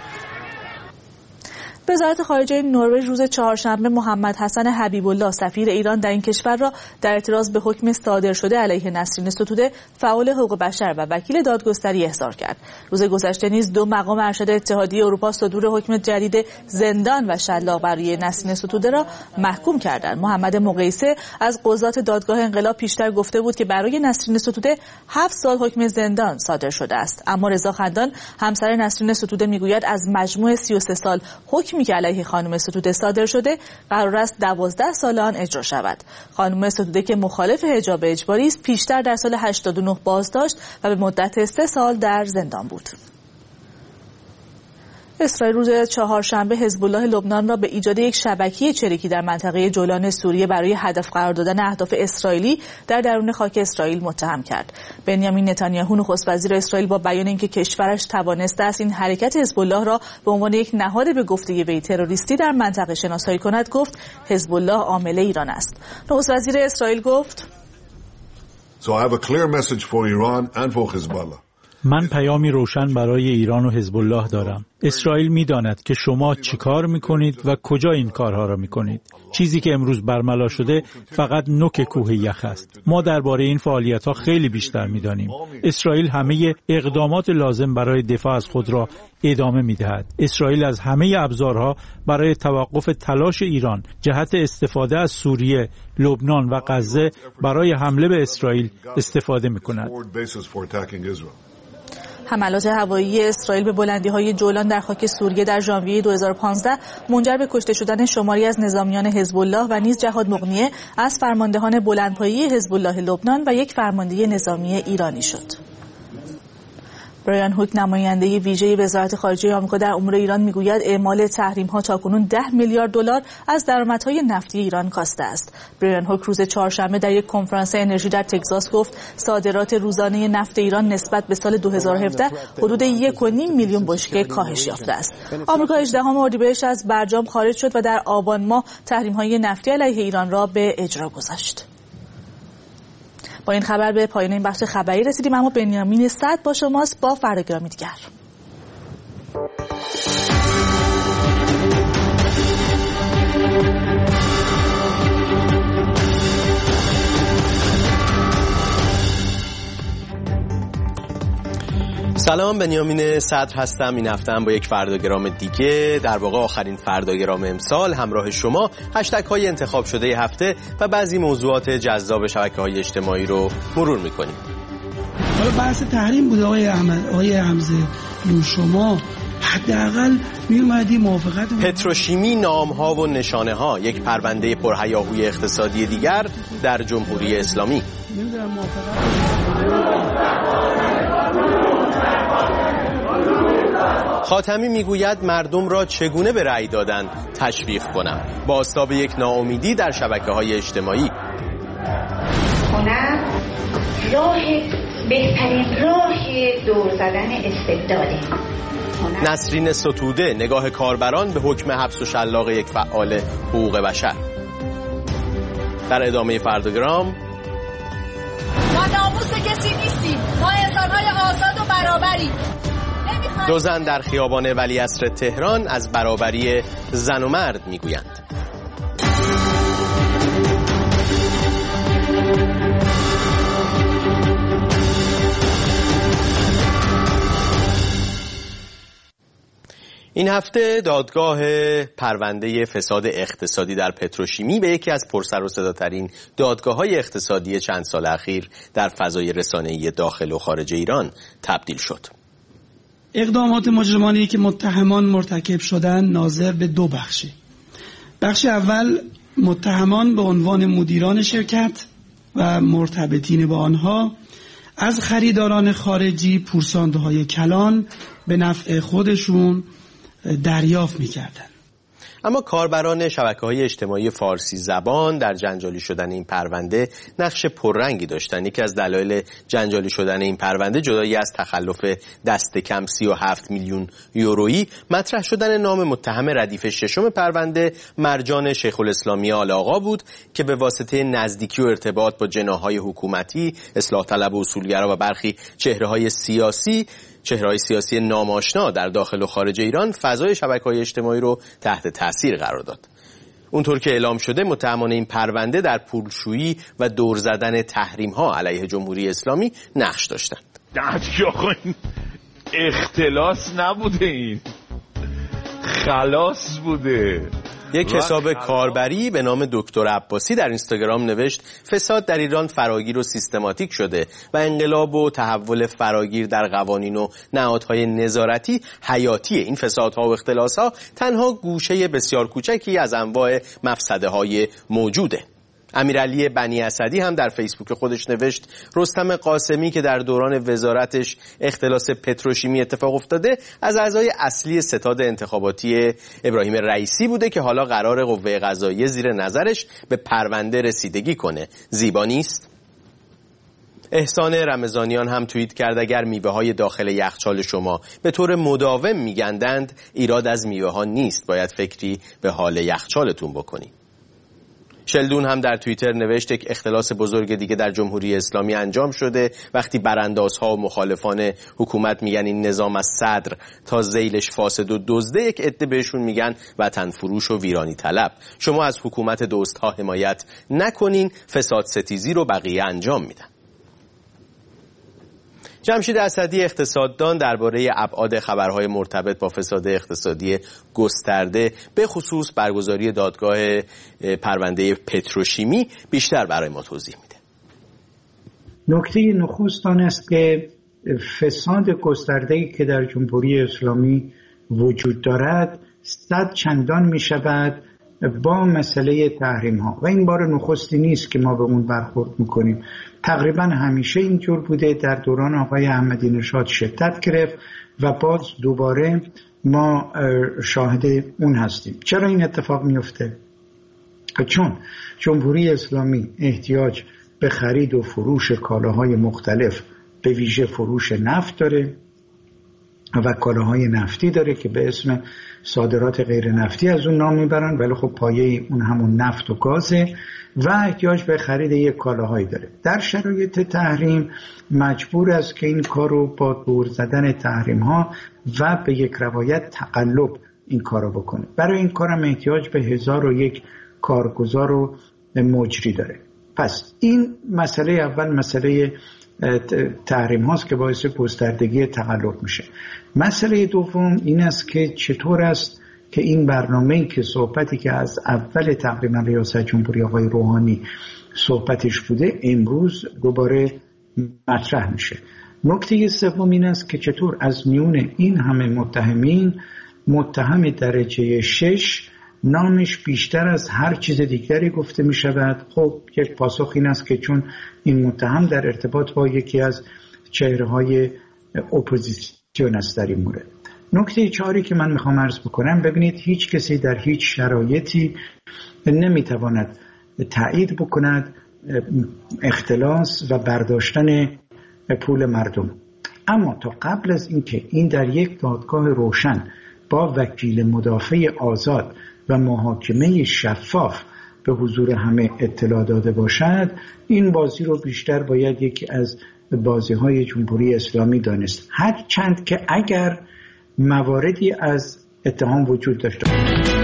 وزارت خارجه نروژ روز چهارشنبه محمد حسن حبیب الله سفیر ایران در این کشور را در اعتراض به حکم صادر شده علیه نسرین ستوده فعال حقوق بشر و وکیل دادگستری احضار کرد. روز گذشته نیز 2 مقام ارشد اتحادیه اروپا صدور حکم جدید زندان و شلاق برای نسرین ستوده را محکوم کردند. محمد مقیسه از قضات دادگاه انقلاب پیشتر گفته بود که برای نسرین ستوده 7 سال حکم زندان صادر شده است. اما رضا خندان همسر نسرین ستوده میگوید از مجموع 33 سال حکمی که علیه خانم ستوده صادر شده قرار است 12 سال آن اجرا شود. خانم ستوده که مخالف حجاب اجباری است پیشتر در سال 89 بازداشت و به مدت 3 سال در زندان بود. اسرائیل روز چهارشنبه حزب الله لبنان را به ایجاد یک شبکه چریکی در منطقه جولان سوریه برای هدف قرار دادن اهداف اسرائیلی در درون خاک اسرائیل متهم کرد. بنیامین نتانیاهو نخست وزیر اسرائیل با بیان اینکه کشورش توانسته است این حرکت حزب الله را به عنوان یک نهاد به گفته وی تروریستی در منطقه شناسایی کند گفت حزب الله عامل ایران است. نخست وزیر اسرائیل گفت So I have a clear message for Iran and for Hezbollah. من پیامی روشن برای ایران و حزب الله دارم. اسرائیل می‌داند که شما چیکار می‌کنید و کجا این کارها را می‌کنید. چیزی که امروز برملا شده فقط نوک کوه یخ است. ما درباره این فعالیت‌ها خیلی بیشتر می‌دانیم. اسرائیل همه اقدامات لازم برای دفاع از خود را ادامه می‌دهد. اسرائیل از همه ابزارها برای توقف تلاش ایران جهت استفاده از سوریه، لبنان و غزه برای حمله به اسرائیل استفاده می‌کند. حملات هوایی اسرائیل به بلندی‌های جولان در خاک سوریه در ژانویه 2015 منجر به کشته شدن شماری از نظامیان حزب الله و نیز جهاد مغنیه از فرماندهان بلندپایه حزب الله لبنان و یک فرمانده نظامی ایرانی شد. برایان هوک نماینده ویژه وزارت خارجه آمریکا در امور ایران میگوید اعمال تحریم‌ها تاکنون 10 میلیارد دلار از درآمدهای نفتی ایران کاسته است. برایان هوک روز چهارشنبه در یک کنفرانس انرژی در تگزاس گفت صادرات روزانه نفت ایران نسبت به سال 2017 حدود 1.5 میلیون بشکه کاهش یافته است. آمریکا 18 اردیبهشت از برجام خارج شد و در آبان ماه تحریم‌های نفتی علیه ایران را به اجرا گذاشت. با این خبر به پایان این بخش خبری رسیدیم، اما بنیامین صد با شماست با فرداگرامی دیگر. سلام، بنیامین صدر هستم. این هفته هم با یک فرداگرام دیگه، در واقع آخرین فرداگرام امسال، همراه شما هشتگ های انتخاب شده هفته و بعضی موضوعات جذاب شبکه‌های اجتماعی رو مرور می‌کنیم. حالا بحث تحریم بود آقای احمد، آقای حمزه، شما حداقل می‌اومدی موافقت پتروشیمی، نام‌ها و نشانه‌ها، یک پرونده پرهیاهوی اقتصادی دیگر در جمهوری اسلامی. نمی‌دونم موافقت خاتمی میگوید مردم را چگونه به رأی دادن تشویق کنم، با آستاب یک ناامیدی در شبکه‌های اجتماعی. هنر بهترین راه دور زدن استبداده. نسرین ستوده، نگاه کاربران به حکم حبس و شلاق یک فعال حقوق بشر. در ادامه فرداگرام ما ناموس کسی نیستیم، ما انسان‌های آزاد و برابریم. دو زن در خیابان ولیعصر تهران از برابری زن و مرد میگویند. این هفته دادگاه پرونده فساد اقتصادی در پتروشیمی به یکی از پرسر و صداترین دادگاه‌های اقتصادی چند سال اخیر در فضای رسانه‌ای داخل و خارج ایران تبدیل شد. اقدامات مجرمانه‌ای که متهمان مرتکب شدند ناظر به دو بخشه. بخش اول، متهمان به عنوان مدیران شرکت و مرتبطین با آنها از خریداران خارجی پورسانده‌های کلان به نفع خودشون دریافت می‌کردند. اما کاربران شبکه‌های اجتماعی فارسی زبان در جنجالی شدن این پرونده نقش پررنگی داشتند. یکی از دلایل جنجالی شدن این پرونده، جدایی از تخلف دست کم 37 میلیون یورویی، مطرح شدن نام متهم ردیف ششم پرونده، مرجان شیخ الاسلامی آل آقا بود که به واسطه نزدیکی و ارتباط با جناح‌های حکومتی، اصلاح طلب و اصولگرا و برخی چهره‌های سیاسی ناماشنا در داخل و خارج ایران فضای شبکه‌های اجتماعی رو تحت تاثیر قرار داد. اونطور که اعلام شده، متهمان این پرونده در پولشویی و دور زدن تحریم‌ها علیه جمهوری اسلامی نقش داشتند. این اختلاس نبوده، این خلاص بوده. یک حساب کاربری به نام دکتر عباسی در اینستاگرام نوشت فساد در ایران فراگیر و سیستماتیک شده و انقلاب و تحول فراگیر در قوانین و نهادهای نظارتی حیاتیه. این فسادها و اختلاسها تنها گوشه بسیار کوچکی از انواع مفسده‌های موجوده. امیرعلی بنی اسدی هم در فیسبوک خودش نوشت رستم قاسمی که در دوران وزارتش اختلاس پتروشیمی اتفاق افتاده، از اعضای اصلی ستاد انتخاباتی ابراهیم رئیسی بوده که حالا قرار قوه قضاییه زیر نظرش به پرونده رسیدگی کنه. زیبا نیست؟ احسان رمضانیان هم توییت کرد اگر میوه‌های داخل یخچال شما به طور مداوم میگندند، ایراد از میوه‌ها نیست، باید فکری به حال یخچالتون بکنید. شلدون هم در توییتر نوشت یک اختلاس بزرگ دیگه در جمهوری اسلامی انجام شده. وقتی براندازها و مخالفان حکومت میگن این نظام از صدر تا ذیلش فاسد و دزده، یک عده بهشون میگن وطن فروش و ویرانی طلب. شما از حکومت دوستها حمایت نکنین، فساد ستیزی رو بقیه انجام میدن. جمشید اسدی اقتصاددان درباره ابعاد خبرهای مرتبط با فساد اقتصادی گسترده به خصوص برگزاری دادگاه پرونده پتروشیمی بیشتر برای ما توضیح میده. نکته نخست آن است که فساد گسترده‌ای که در جمهوری اسلامی وجود دارد 100 چندان می شود با مسئله تحریم ها و این بار نخستی نیست که ما به اون برخورد میکنیم. تقریبا همیشه اینجور بوده، در دوران آقای احمدی نژاد شدت گرفت و باز دوباره ما شاهد اون هستیم. چرا این اتفاق میفته؟ چون جمهوری اسلامی احتیاج به خرید و فروش کالاهای مختلف، به ویژه فروش نفت داره و کالاهای نفتی داره که به اسم صادرات غیر نفتی از اون نام میبرن، ولی خب پایه اون همون نفت و گازه و احتیاج به خرید یک کالاهایی داره. در شرایط تحریم مجبور است که این کار رو با دور زدن تحریم ها و به یک روایت تقلب این کار رو بکنه. برای این کارم احتیاج به 1001 کارگزار و مجری داره. پس این مسئله اول مسئله تحریم هاست که باعث گستردگی تقلب میشه. مسئله دوم این است که چطور است که این برنامه‌ای که صحبتی که از اول تقریبا ریاست جمهوری آقای روحانی صحبتش بوده امروز دوباره مطرح میشه. نکته سوم این است که چطور از میون این همه متهمین متهم درجه 6 نامش بیشتر از هر چیز دیگری گفته می شود. خب یک پاسخ این است که چون این متهم در ارتباط با یکی از چهره‌های اپوزیسیون است در این مورد. نکته چهاری که من میخوام عرض بکنم، ببینید هیچ کسی در هیچ شرایطی نمیتواند تایید بکند اختلاس و برداشتن پول مردم، اما تا قبل از اینکه این در یک دادگاه روشن با وکیل مدافع آزاد و محاکمه شفاف به حضور همه اطلاع داده باشد، این بازی رو بیشتر باید یکی از بازی‌های جمهوری اسلامی دانست، هرچند که اگر مواردی از اتهام وجود داشته باشه.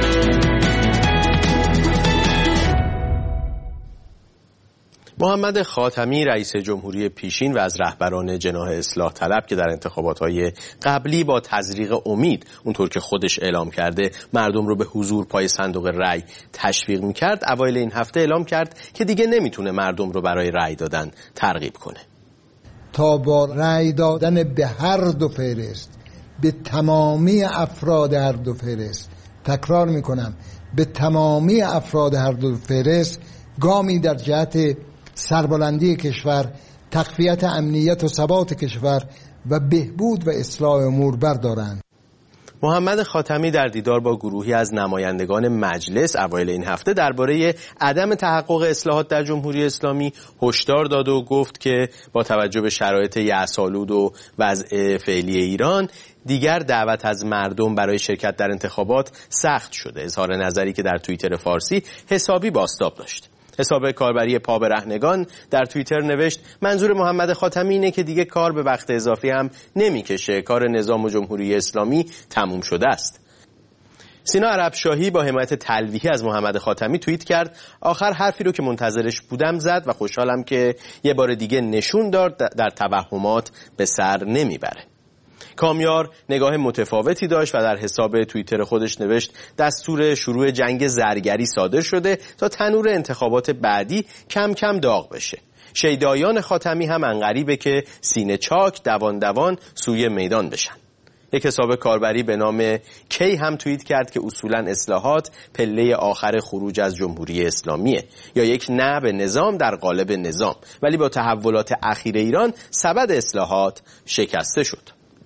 محمد خاتمی رئیس جمهوری پیشین و از رهبران جناح اصلاح طلب که در انتخابات‌های قبلی با تزریق امید اونطور که خودش اعلام کرده مردم رو به حضور پای صندوق رأی تشویق می‌کرد، اوایل این هفته اعلام کرد که دیگه نمیتونه مردم رو برای رأی دادن ترغیب کنه. تا با رأی دادن به هر دو فهرست، به تمامی افراد هر دو فهرست، تکرار میکنم به تمامی افراد هر دو فهرست، گامی در جهت سربلندی کشور، تقویت امنیت و ثبات کشور و بهبود و اصلاح امور بردارند. محمد خاتمی در دیدار با گروهی از نمایندگان مجلس اوایل این هفته درباره عدم تحقق اصلاحات در جمهوری اسلامی هشدار داد و گفت که با توجه به شرایط یأس‌آلود و وضع فعلی ایران دیگر دعوت از مردم برای شرکت در انتخابات سخت شده. اظهار نظری که در توییتر فارسی حسابی بازتاب داشت. حساب کاربری پا به رهنگان در توییتر نوشت منظور محمد خاتمی اینه که دیگه کار به وقت اضافی هم نمیکشه، کار نظام و جمهوری اسلامی تموم شده است. سینا عربشاهی با حمایت تلویحی از محمد خاتمی توییت کرد آخر حرفی رو که منتظرش بودم زد و خوشحالم که یه بار دیگه نشون داد در توهمات به سر نمیبره. کامیار نگاه متفاوتی داشت و در حساب توییتر خودش نوشت دستور شروع جنگ زرگری صادر شده تا تنور انتخابات بعدی کم کم داغ بشه. شیدایان خاتمی هم انقریبه که سینه چاک دوان دوان سوی میدان بشن. یک حساب کاربری به نام کی هم توییت کرد که اصولاً اصلاحات پله آخر خروج از جمهوری اسلامیه، یا یک نه به نظام در قالب نظام، ولی با تحولات اخیر ایران سبد اصلاحات شکسته شد.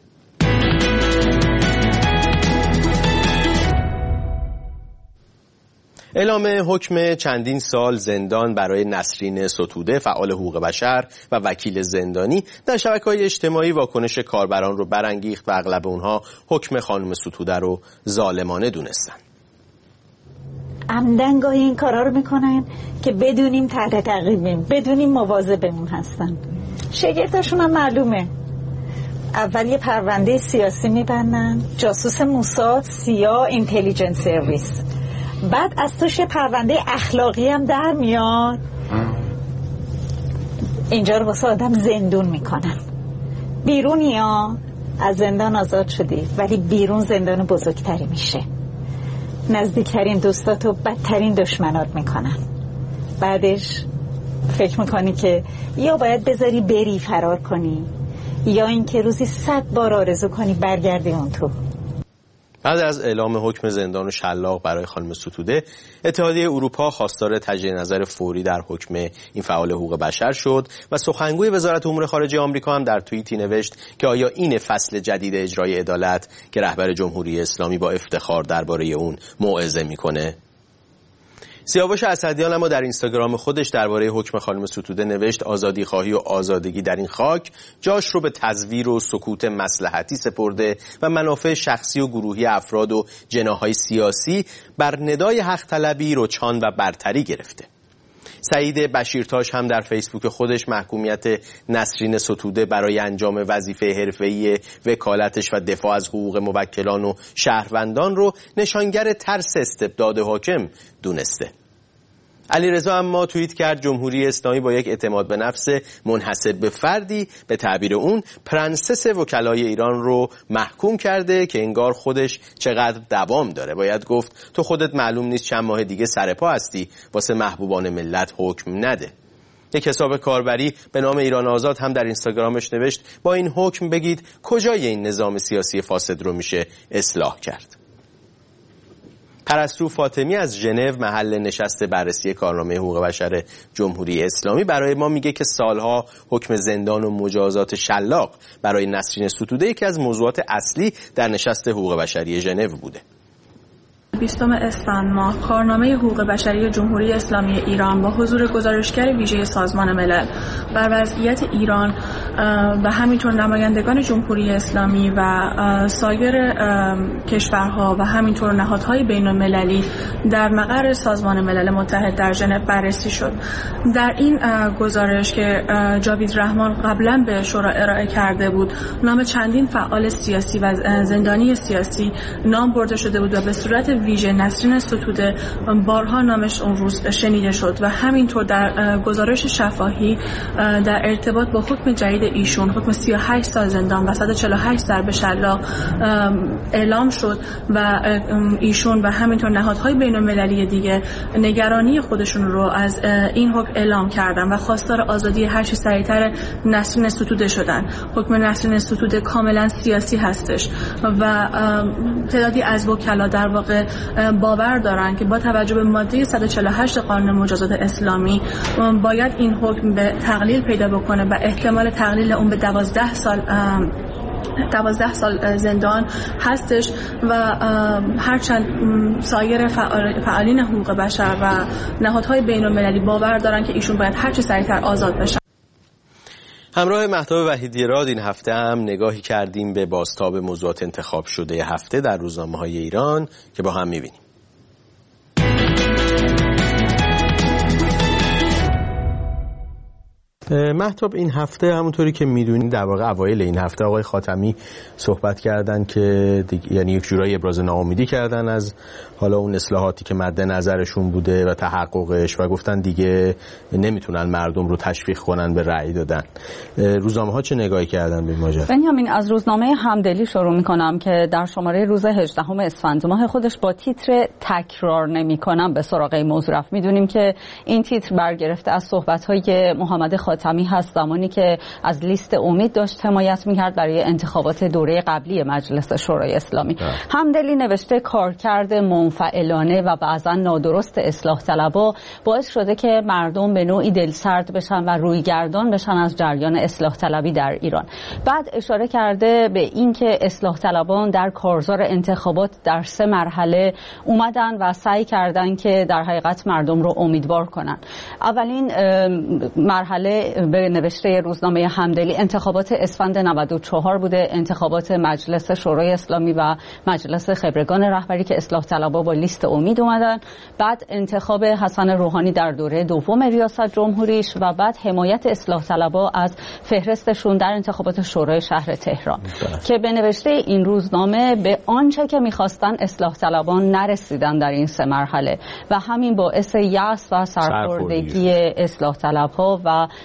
اعلام حکم چندین سال زندان برای نسرین ستوده فعال حقوق بشر و وکیل زندانی در شبکه‌های اجتماعی واکنش کاربران رو برانگیخت و اغلب اونها حکم خانم ستوده رو ظالمانه دونستن. عمدن گاهی این کارا رو میکنن که بدونیم تحت تعقیبیم، بدونیم مواظبمون هستن. شگفتشون هم معلومه. اول یه پرونده سیاسی میبندن، جاسوس موساد، سیا، اینتلیجنس سرویس. بعد از توش پرونده اخلاقی هم در میاد. اینجا رو واسه آدم زندون میکنن. بیرونی ها از زندان آزاد شدی، ولی بیرون زندان بزرگتری میشه. نزدیکترین دوستاتو بدترین دشمنات میکنن. بعدش فکر میکنی که یا باید بذاری بری فرار کنی، یا اینکه روزی 100 بار آرزو کنی برگردی اون تو. بعد از اعلام حکم زندان شلاق برای خانم ستوده، اتحادیه اروپا خواستار تجدید نظر فوری در حکم این فعال حقوق بشر شد و سخنگوی وزارت امور خارجه آمریکا هم در توییتی نوشت که آیا این فصل جدید اجرای عدالت که رهبر جمهوری اسلامی با افتخار درباره اون موعظه میکنه. سیاوش اسدیان اما در اینستاگرام خودش درباره حکم خانم ستوده نوشت آزادی خواهی و آزادگی در این خاک جاش رو به تزویر و سکوت مصلحتی سپرده و منافع شخصی و گروهی افراد و جناح‌های سیاسی بر ندای حق طلبی رجحان و برتری گرفته. سعید بشیرتاش هم در فیسبوک خودش محکومیت نسرین ستوده برای انجام وظیفه حرفه‌ای وکالتش و دفاع از حقوق موکلان و شهروندان رو نشانگر ترس استبداد حاکم دونسته. علیرضا اما توییت کرد جمهوری اسلامی با یک اعتماد به نفس منحصر به فردی به تعبیر اون پرنسس وکلای ایران رو محکوم کرده که انگار خودش چقدر دوام داره. باید گفت تو خودت معلوم نیست چند ماه دیگه سرپا هستی واسه محبوبان ملت حکم نده. یک حساب کاربری به نام ایران آزاد هم در اینستاگرامش نوشت با این حکم بگید کجای این نظام سیاسی فاسد رو میشه اصلاح کرد. پرستو فاطمی از ژنو محل نشست بررسی کارنامه حقوق بشر جمهوری اسلامی برای ما میگه که سالها حکم زندان و مجازات شلاق برای نسرین ستوده یکی از موضوعات اصلی در نشست حقوق بشری ژنو بوده. 20 اسفند ماه کارنامه حقوق بشری جمهوری اسلامی ایران با حضور گزارشگر ویژه سازمان ملل بر وضعیت ایران و همینطور نمایندگان جمهوری اسلامی و سایر کشورها و همینطور نهادهای بین‌المللی در مقر سازمان ملل متحد در ژنو بررسی شد. در این گزارش که جاوید رحمان قبلا به شورا ارائه کرده بود نام چندین فعال سیاسی و زندانی سیاسی نام برده شده بود و به صورت ویژه نسرین ستوده بارها نامش اون روز شنیده شد و همینطور در گزارش شفاهی در ارتباط با حکم جدید ایشون حکم 38 سال زندان و 148 ضرب شلاق اعلام شد و ایشون و همینطور نهادهای بین‌المللی دیگه نگرانی خودشون رو از این حکم اعلام کردن و خواستار آزادی هر چه سریعتر نسرین ستوده شدن. حکم نسرین ستوده کاملا سیاسی هستش و تعدادی از وکلا در واقع باور دارن که با توجه به ماده 148 قانون مجازات اسلامی باید این حکم به تقلیل پیدا بکنه و احتمال تقلیل اون به 12 سال زندان هستش و هرچند سایر فعالین حقوق بشر و نهادهای بین‌المللی باور دارن که ایشون باید هر چه سریعتر آزاد بشن. همراه مهتاب وحیدی راد این هفته هم نگاهی کردیم به بازتاب موضوعات انتخاب شده هفته در روزنامه‌های ایران که با هم می‌بینیم. مهتاب این هفته همونطوری که میدونید در واقع اوایل این هفته آقای خاتمی صحبت کردن که یعنی یک جورایی ابراز ناامیدی کردن از حالا اون اصلاحاتی که مد نظرشون بوده و تحققش و گفتن دیگه نمیتونن مردم رو تشویق کنن به رأی دادن. روزنامه‌ها چه نگاهی کردن به ماجرا؟ بنیامین از روزنامه همدلی شروع میکنم که در شماره روز 18 اسفند ماه خودش با تیتر تکرار نمیکنم به سراغ این موضوع رفت. میدونیم که این تیتر برگرفته از صحبت‌های محمد خاتمی هست زمانی که از لیست امید داشت حمایت می‌کرد برای انتخابات دوره قبلی مجلس شورای اسلامی. همدلی نوشته کارکرد منفعلانه و بعضا نادرست اصلاح طلبها باعث شده که مردم به نوعی دلسرد بشن و رویگردان بشن از جریان اصلاح طلبی در ایران. بعد اشاره کرده به اینکه اصلاح طلبان در کارزار انتخابات در 3 مرحله اومدن و سعی کردن که در حقیقت مردم رو امیدوار کنن. اولین مرحله به نوشته روزنامه همدلی انتخابات اسفند 94 بوده، انتخابات مجلس شورای اسلامی و مجلس خبرگان رهبری که اصلاح طلبها با لیست امید اومدن، بعد انتخاب حسن روحانی در دوره دوم ریاست جمهوریش و بعد حمایت اصلاح طلبها از فهرستشون در انتخابات شورای شهر تهران که به نوشته این روزنامه به آنچه که می‌خواستن اصلاح طلبان نرسیدن در این 3 مرحله و همین باعث یأس و سرخوردگی اصلاح طلبها و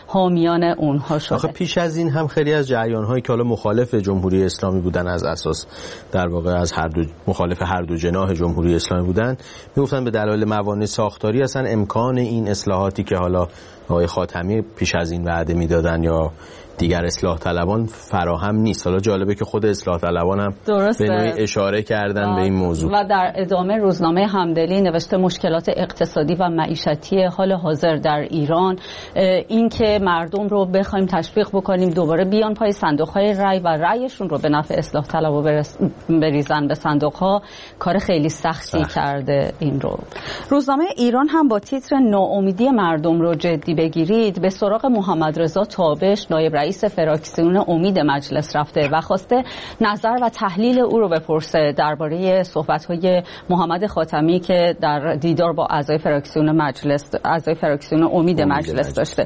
حامیان اونها شده. آخه پیش از این هم خیلی از جریان‌هایی که حالا مخالف جمهوری اسلامی بودن، از اساس در واقع از مخالف هر دو جناح جمهوری اسلامی بودن، میگفتن به دلایل موانع ساختاری اصلا امکان این اصلاحاتی که حالا آقای خاتمی پیش از این وعده میدادن یا دیگر اصلاح طلبان فراهم نیست. حالا جالبه که خود اصلاح طلبان هم به نوعی اشاره کردن به این موضوع. و در ادامه روزنامه همدلی نوشته مشکلات اقتصادی و معیشتی حال حاضر در ایران، این که مردم رو بخوایم تشویق بکنیم دوباره بیان پای صندوق‌های رای و رایشون رو به نفع اصلاح طلبا بریزن به صندوق‌ها، کار خیلی سختی کرده. این رو روزنامه ایران هم با تیتر ناامیدی مردم رو جدی بگیرید به سراغ محمد رضا تابش نایب رئیس فراکسیون امید مجلس رفته و خواسته نظر و تحلیل او رو بپرسه درباره صحبت‌های محمد خاتمی که در دیدار با اعضای فراکسیون امید مجلس داشته.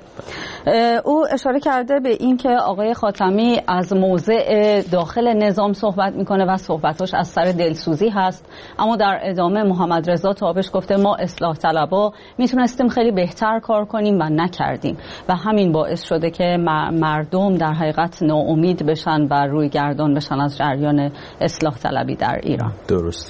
او اشاره کرده به این که آقای خاتمی از موضع داخل نظام صحبت میکنه و صحبتاش از سر دلسوزی هست، اما در ادامه محمد رضا تابش گفته ما اصلاح طلبا میتونستیم خیلی بهتر کار کنیم و نکردیم و همین باعث شده که مردم در حقیقت ناامید بشن و روی گردان بشن از جریان اصلاح طلبی در ایران. درست.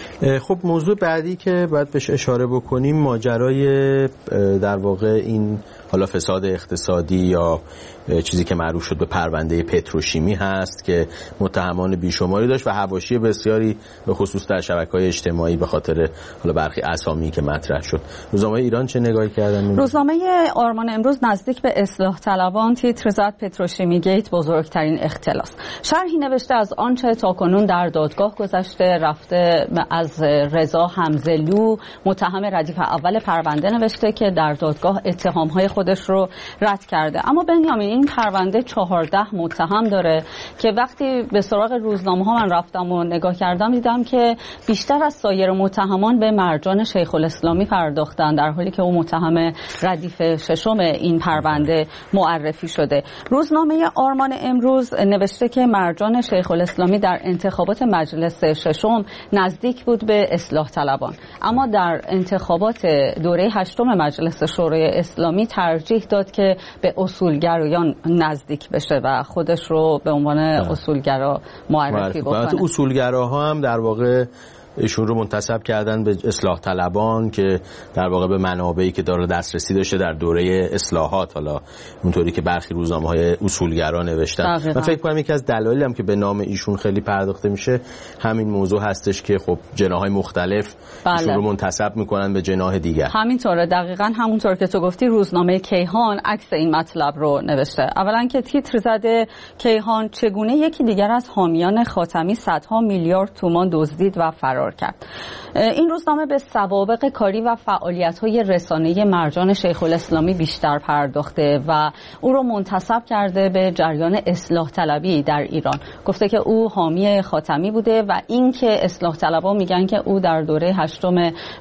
خب موضوع بعدی که باید بهش اشاره بکنیم ماجرای در واقع این حالا فساد اقتصادی یا چیزی که معروف شد به پرونده پتروشیمی هست که متهمان بیشماری داشت و حواشی بسیاری به خصوص در شبکه‌های اجتماعی به خاطر حالا برخی اسامی که مطرح شد. روزنامه ایران چه نگاهی کردن؟ روزنامه آرمان امروز نزدیک به اصلاح طلبان تیتر زد پتروشیمی گیت بزرگترین اختلاس. شرحی نوشته از آنچه تاکنون در دادگاه گذشته رفته از رضا حمزه‌لو متهم ردیف اول پرونده نوشته که در دادگاه اتهام‌های خودش رو رد کرده. اما بنیامین این پرونده 14 متهم داره که وقتی به سراغ روزنامه‌ها من رفتم و نگاه کردم دیدم که بیشتر از سایر متهمان به مرجان شیخ الاسلامی پرداختن، در حالی که او متهم ردیف ششم این پرونده معرفی شده. روزنامه آرمان امروز نوشته که مرجان شیخ الاسلامی در انتخابات مجلس ششم نزدیک بود به اصلاح طلبان، اما در انتخابات دوره هشتم مجلس شورای اسلامی ترجیح داد که به اصولگرایان نزدیک بشه و خودش رو به عنوان اصولگرا معرفی بکنه. اصولگراها هم در واقع ایشون رو منتسب کردن به اصلاح طلبان که در واقع به منابعی که داره دسترسی داشته در دوره اصلاحات، حالا اونطوری که برخی روزنامه‌های اصولگرا نوشتن. من فکر کنم یکی از دلایلی هم که به نام ایشون خیلی پرداخته میشه همین موضوع هستش که خب جناح‌های مختلف ایشون رو منتسب میکنن به جناح دیگر. همینطوره، دقیقاً همونطور که تو گفتی. روزنامه کیهان عکس این مطلب رو نوشته. اولا که تیتر زده کیهان چگونه یکی دیگر از حامیان خاتمی صدها میلیارد تومان دزدید و فرار کرد. این روزنامه به سوابق کاری و فعالیت‌های رسانه‌ای مرجان شیخ الاسلامی بیشتر پرداخته و او رو منتسب کرده به جریان اصلاح طلبی در ایران. گفته که او حامی خاتمی بوده و این که اصلاح طلبا میگن که او در دوره هشتم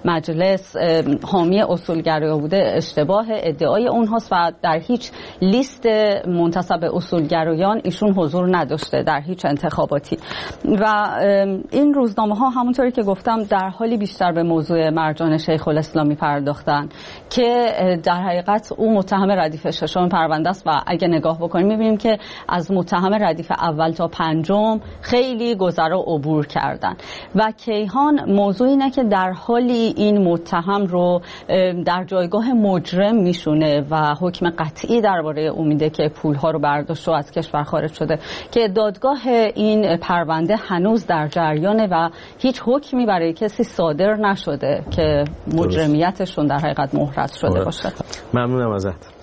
مجلس حامی اصولگرا بوده اشتباه ادعای اونهاست و در هیچ لیست منتسب به اصولگرایان ایشون حضور نداشته در هیچ انتخاباتی. و این روزنامه‌ها همونطوری که گفتم در حالی بیشتر به موضوع مرجان شیخ الاسلامی پرداختن که در حقیقت او متهم ردیف ششم پرونده است و اگه نگاه بکنیم می‌بینیم که از متهم ردیف اول تا پنجم خیلی گذرا عبور کردن و کیهان موضوع اینه که در حالی این متهم رو در جایگاه مجرم میشونه و حکم قطعی درباره او میده که پول‌ها رو برداشت و از کشور خارج شده که دادگاه این پرونده هنوز در جریانه و هیچ حکمی برای کسی صادر نشده که مجرمیتشون در حقیقت محرز شده باشه. ممنونم ازت.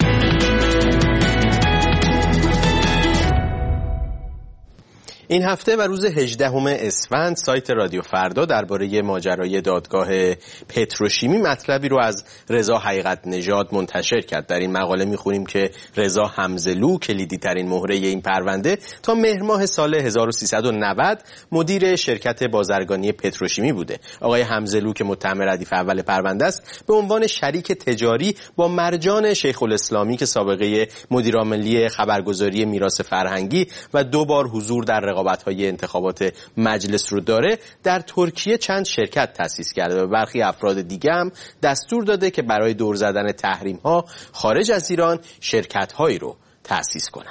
این هفته و روز 18 اسفند سایت رادیو فردا درباره ماجرای دادگاه پتروشیمی مطلبی رو از رضا حقیقت نژاد منتشر کرد. در این مقاله می‌خونیم که رضا حمزه‌لو کلیدی ترین مهره این پرونده تا مهر ماه سال 1390 مدیر شرکت بازرگانی پتروشیمی بوده. آقای حمزه‌لو که متهم ردیف اول پرونده است به عنوان شریک تجاری با مرجان شیخ الاسلامی که سابقه مدیرعاملی خبرگزاری میراث فرهنگی و 2 بار حضور در رقابت‌های انتخابات مجلس رو داره، در ترکیه چند شرکت تأسیس کرده و برخی افراد دیگه هم دستور داده که برای دور زدن تحریم‌ها خارج از ایران شرکت‌هایی رو تأسیس کنن.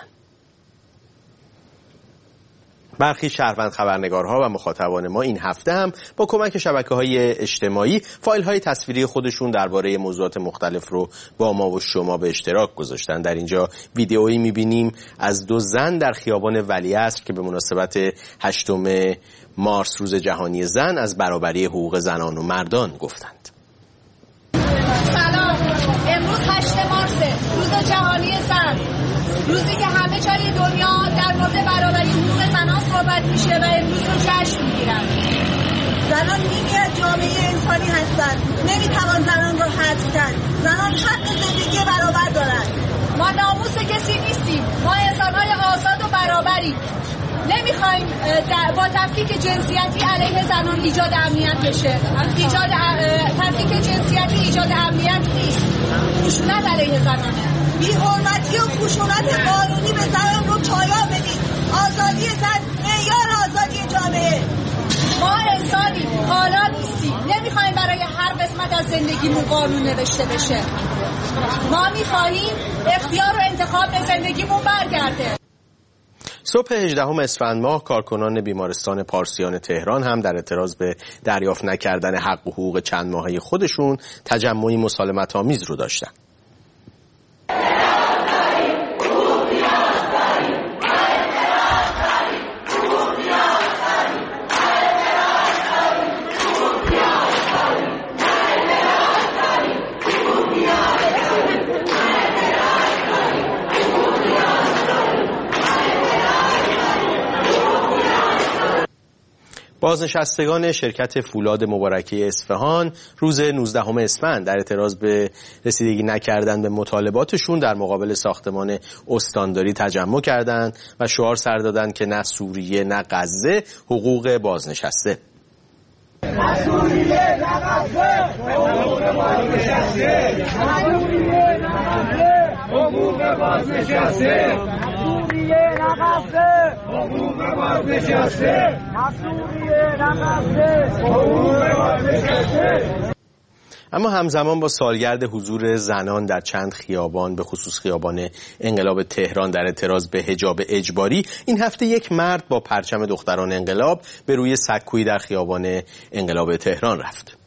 برخی شهروند خبرنگارها و مخاطبان ما این هفته هم با کمک شبکه‌های اجتماعی فایل‌های تصویری خودشون درباره موضوعات مختلف رو با ما و شما به اشتراک گذاشتن. در اینجا ویدئویی می‌بینیم از دو زن در خیابان ولیعصر که به مناسبت 8 مارس روز جهانی زن از برابری حقوق زنان و مردان گفتند. سلام، امروز 8 مارس روز جهانی زن، روزی که همه جای دنیا در مورد برابری حقوق زنان صحبت میشه و امروز رو جشن میگیرن. زنان نیمی از جامعه انسانی هستند. نمیتوان زنان را حذف کرد. زنان حق زندگی برابر دارند. ما ناموس کسی نیستیم. ما انسان‌های آزاد و برابریم. نمیخوایم با تفکیک جنسیتی علیه زنان ایجاد امنیت بشه. تفکیک جنسیتی ایجاد امنیت نیست. خشونت علیه زنانه. بی‌حرمتی و خشونت قانونی به زنان رو پایان بدید. آزادی زن معیار آزادی جامعه. ما انسانیم، حالا نیستیم. نمیخوایم برای هر قسمت از زندگیمون قانون نوشته بشه. ما میخواهیم اختیار و انتخاب به زندگیمون برگرده. صبح 18 اسفند ماه کارکنان بیمارستان پارسیان تهران هم در اعتراض به دریافت نکردن حق و حقوق چند ماهه خودشون تجمعی مسالمت‌آمیز رو داشتن. بازنشستگان شرکت فولاد مبارکه اصفهان روز 19 اسفند در اعتراض به رسیدگی نکردن به مطالباتشون در مقابل ساختمان استانداری تجمع کردند و شعار سر دادند که نه سوریه نه غزه، حقوق بازنشسته. نه سوریه نه غزه، حقوق بازنشسته. حقوق بازنشسته. سوریه نه غزه، حقوق بازنشسته. اما همزمان با سالگرد حضور زنان در چند خیابان به خصوص خیابان انقلاب تهران در اعتراض به حجاب اجباری، این هفته یک مرد با پرچم دختران انقلاب به روی سکویی در خیابان انقلاب تهران رفت.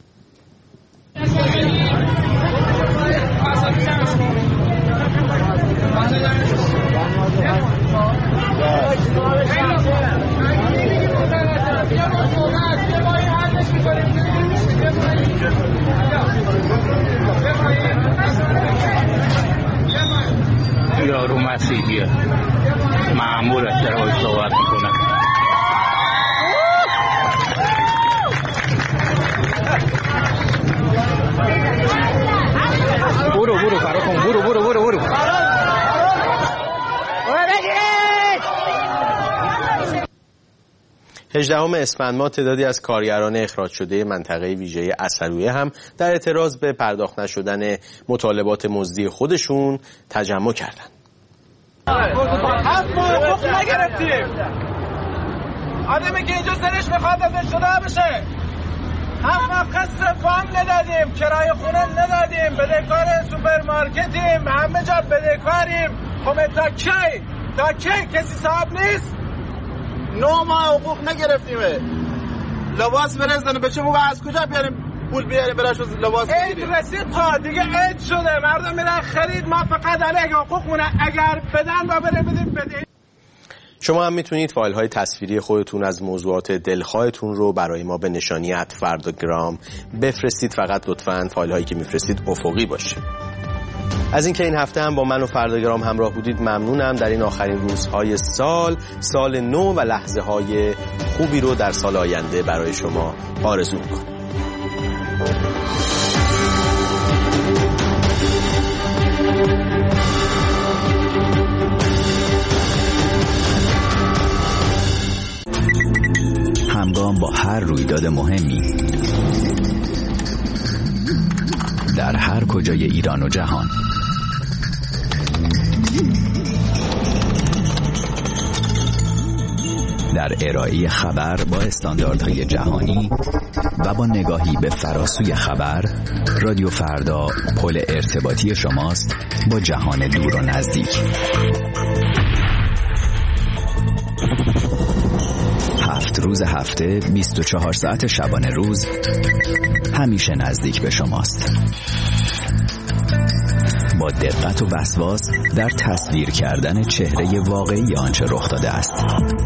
یارو مسیحیه مأمور اشتراک صحبت میکنه. برو فراخون برو 18 اسفند ماه تعدادی از کارگران اخراج شده منطقه ویژه اصلویه هم در اعتراض به پرداخت نشدن مطالبات مزدی خودشون تجمع کردند. حقوق نگرفتیم. آدمی که اینجا سرش میخواد ازش جدا بشه. حق قسط فاند ندادیم، کرایه خونه ندادیم، بدهکار سوپرمارکتیم، همه جا بدهکاریم. خب تا کی کسی صاحب نیست؟ 9 ماه حقوق نگرفتیمه. لباس برزنه بچه موقع از کجا بیاریم پول بیاریم براش لباس بگیریم؟ عید رسید دیگه عید شده، مردم میرن خرید، ما فقط علیه حقوقمونه اگر بدن با بره بدیم بدهی. شما هم میتونید فایل های تصویری خودتون از موضوعات دلخواهتون رو برای ما به نشانی @فرداگرام بفرستید. فقط لطفاً فایل هایی که میفرستید افقی باشه. از اینکه این هفته هم با من و فرداگرام همراه بودید ممنونم. در این آخرین روزهای سال نو و لحظه های خوبی رو در سال آینده برای شما آرزو میکنم. همگام با هر رویداد مهمی در هر کجای ایران و جهان، در ارائه خبر با استانداردهای جهانی و با نگاهی به فراسوی خبر، رادیو فردا پل ارتباطی شماست با جهان دور و نزدیک. 7 روز هفته 24 ساعت شبانه روز همیشه نزدیک به شماست. با دقت و وسواس در تصویر کردن چهره واقعی آنچه رخ داده است.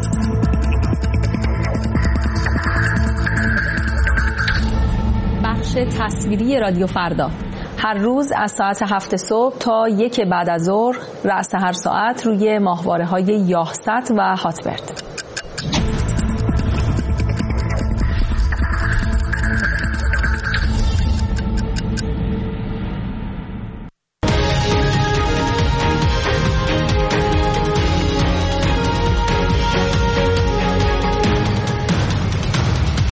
بخش تصویری رادیو فردا هر روز از ساعت 7 صبح تا 1 بعد از ظهر رأس هر ساعت روی ماهواره‌های یاهست و هاتبرد.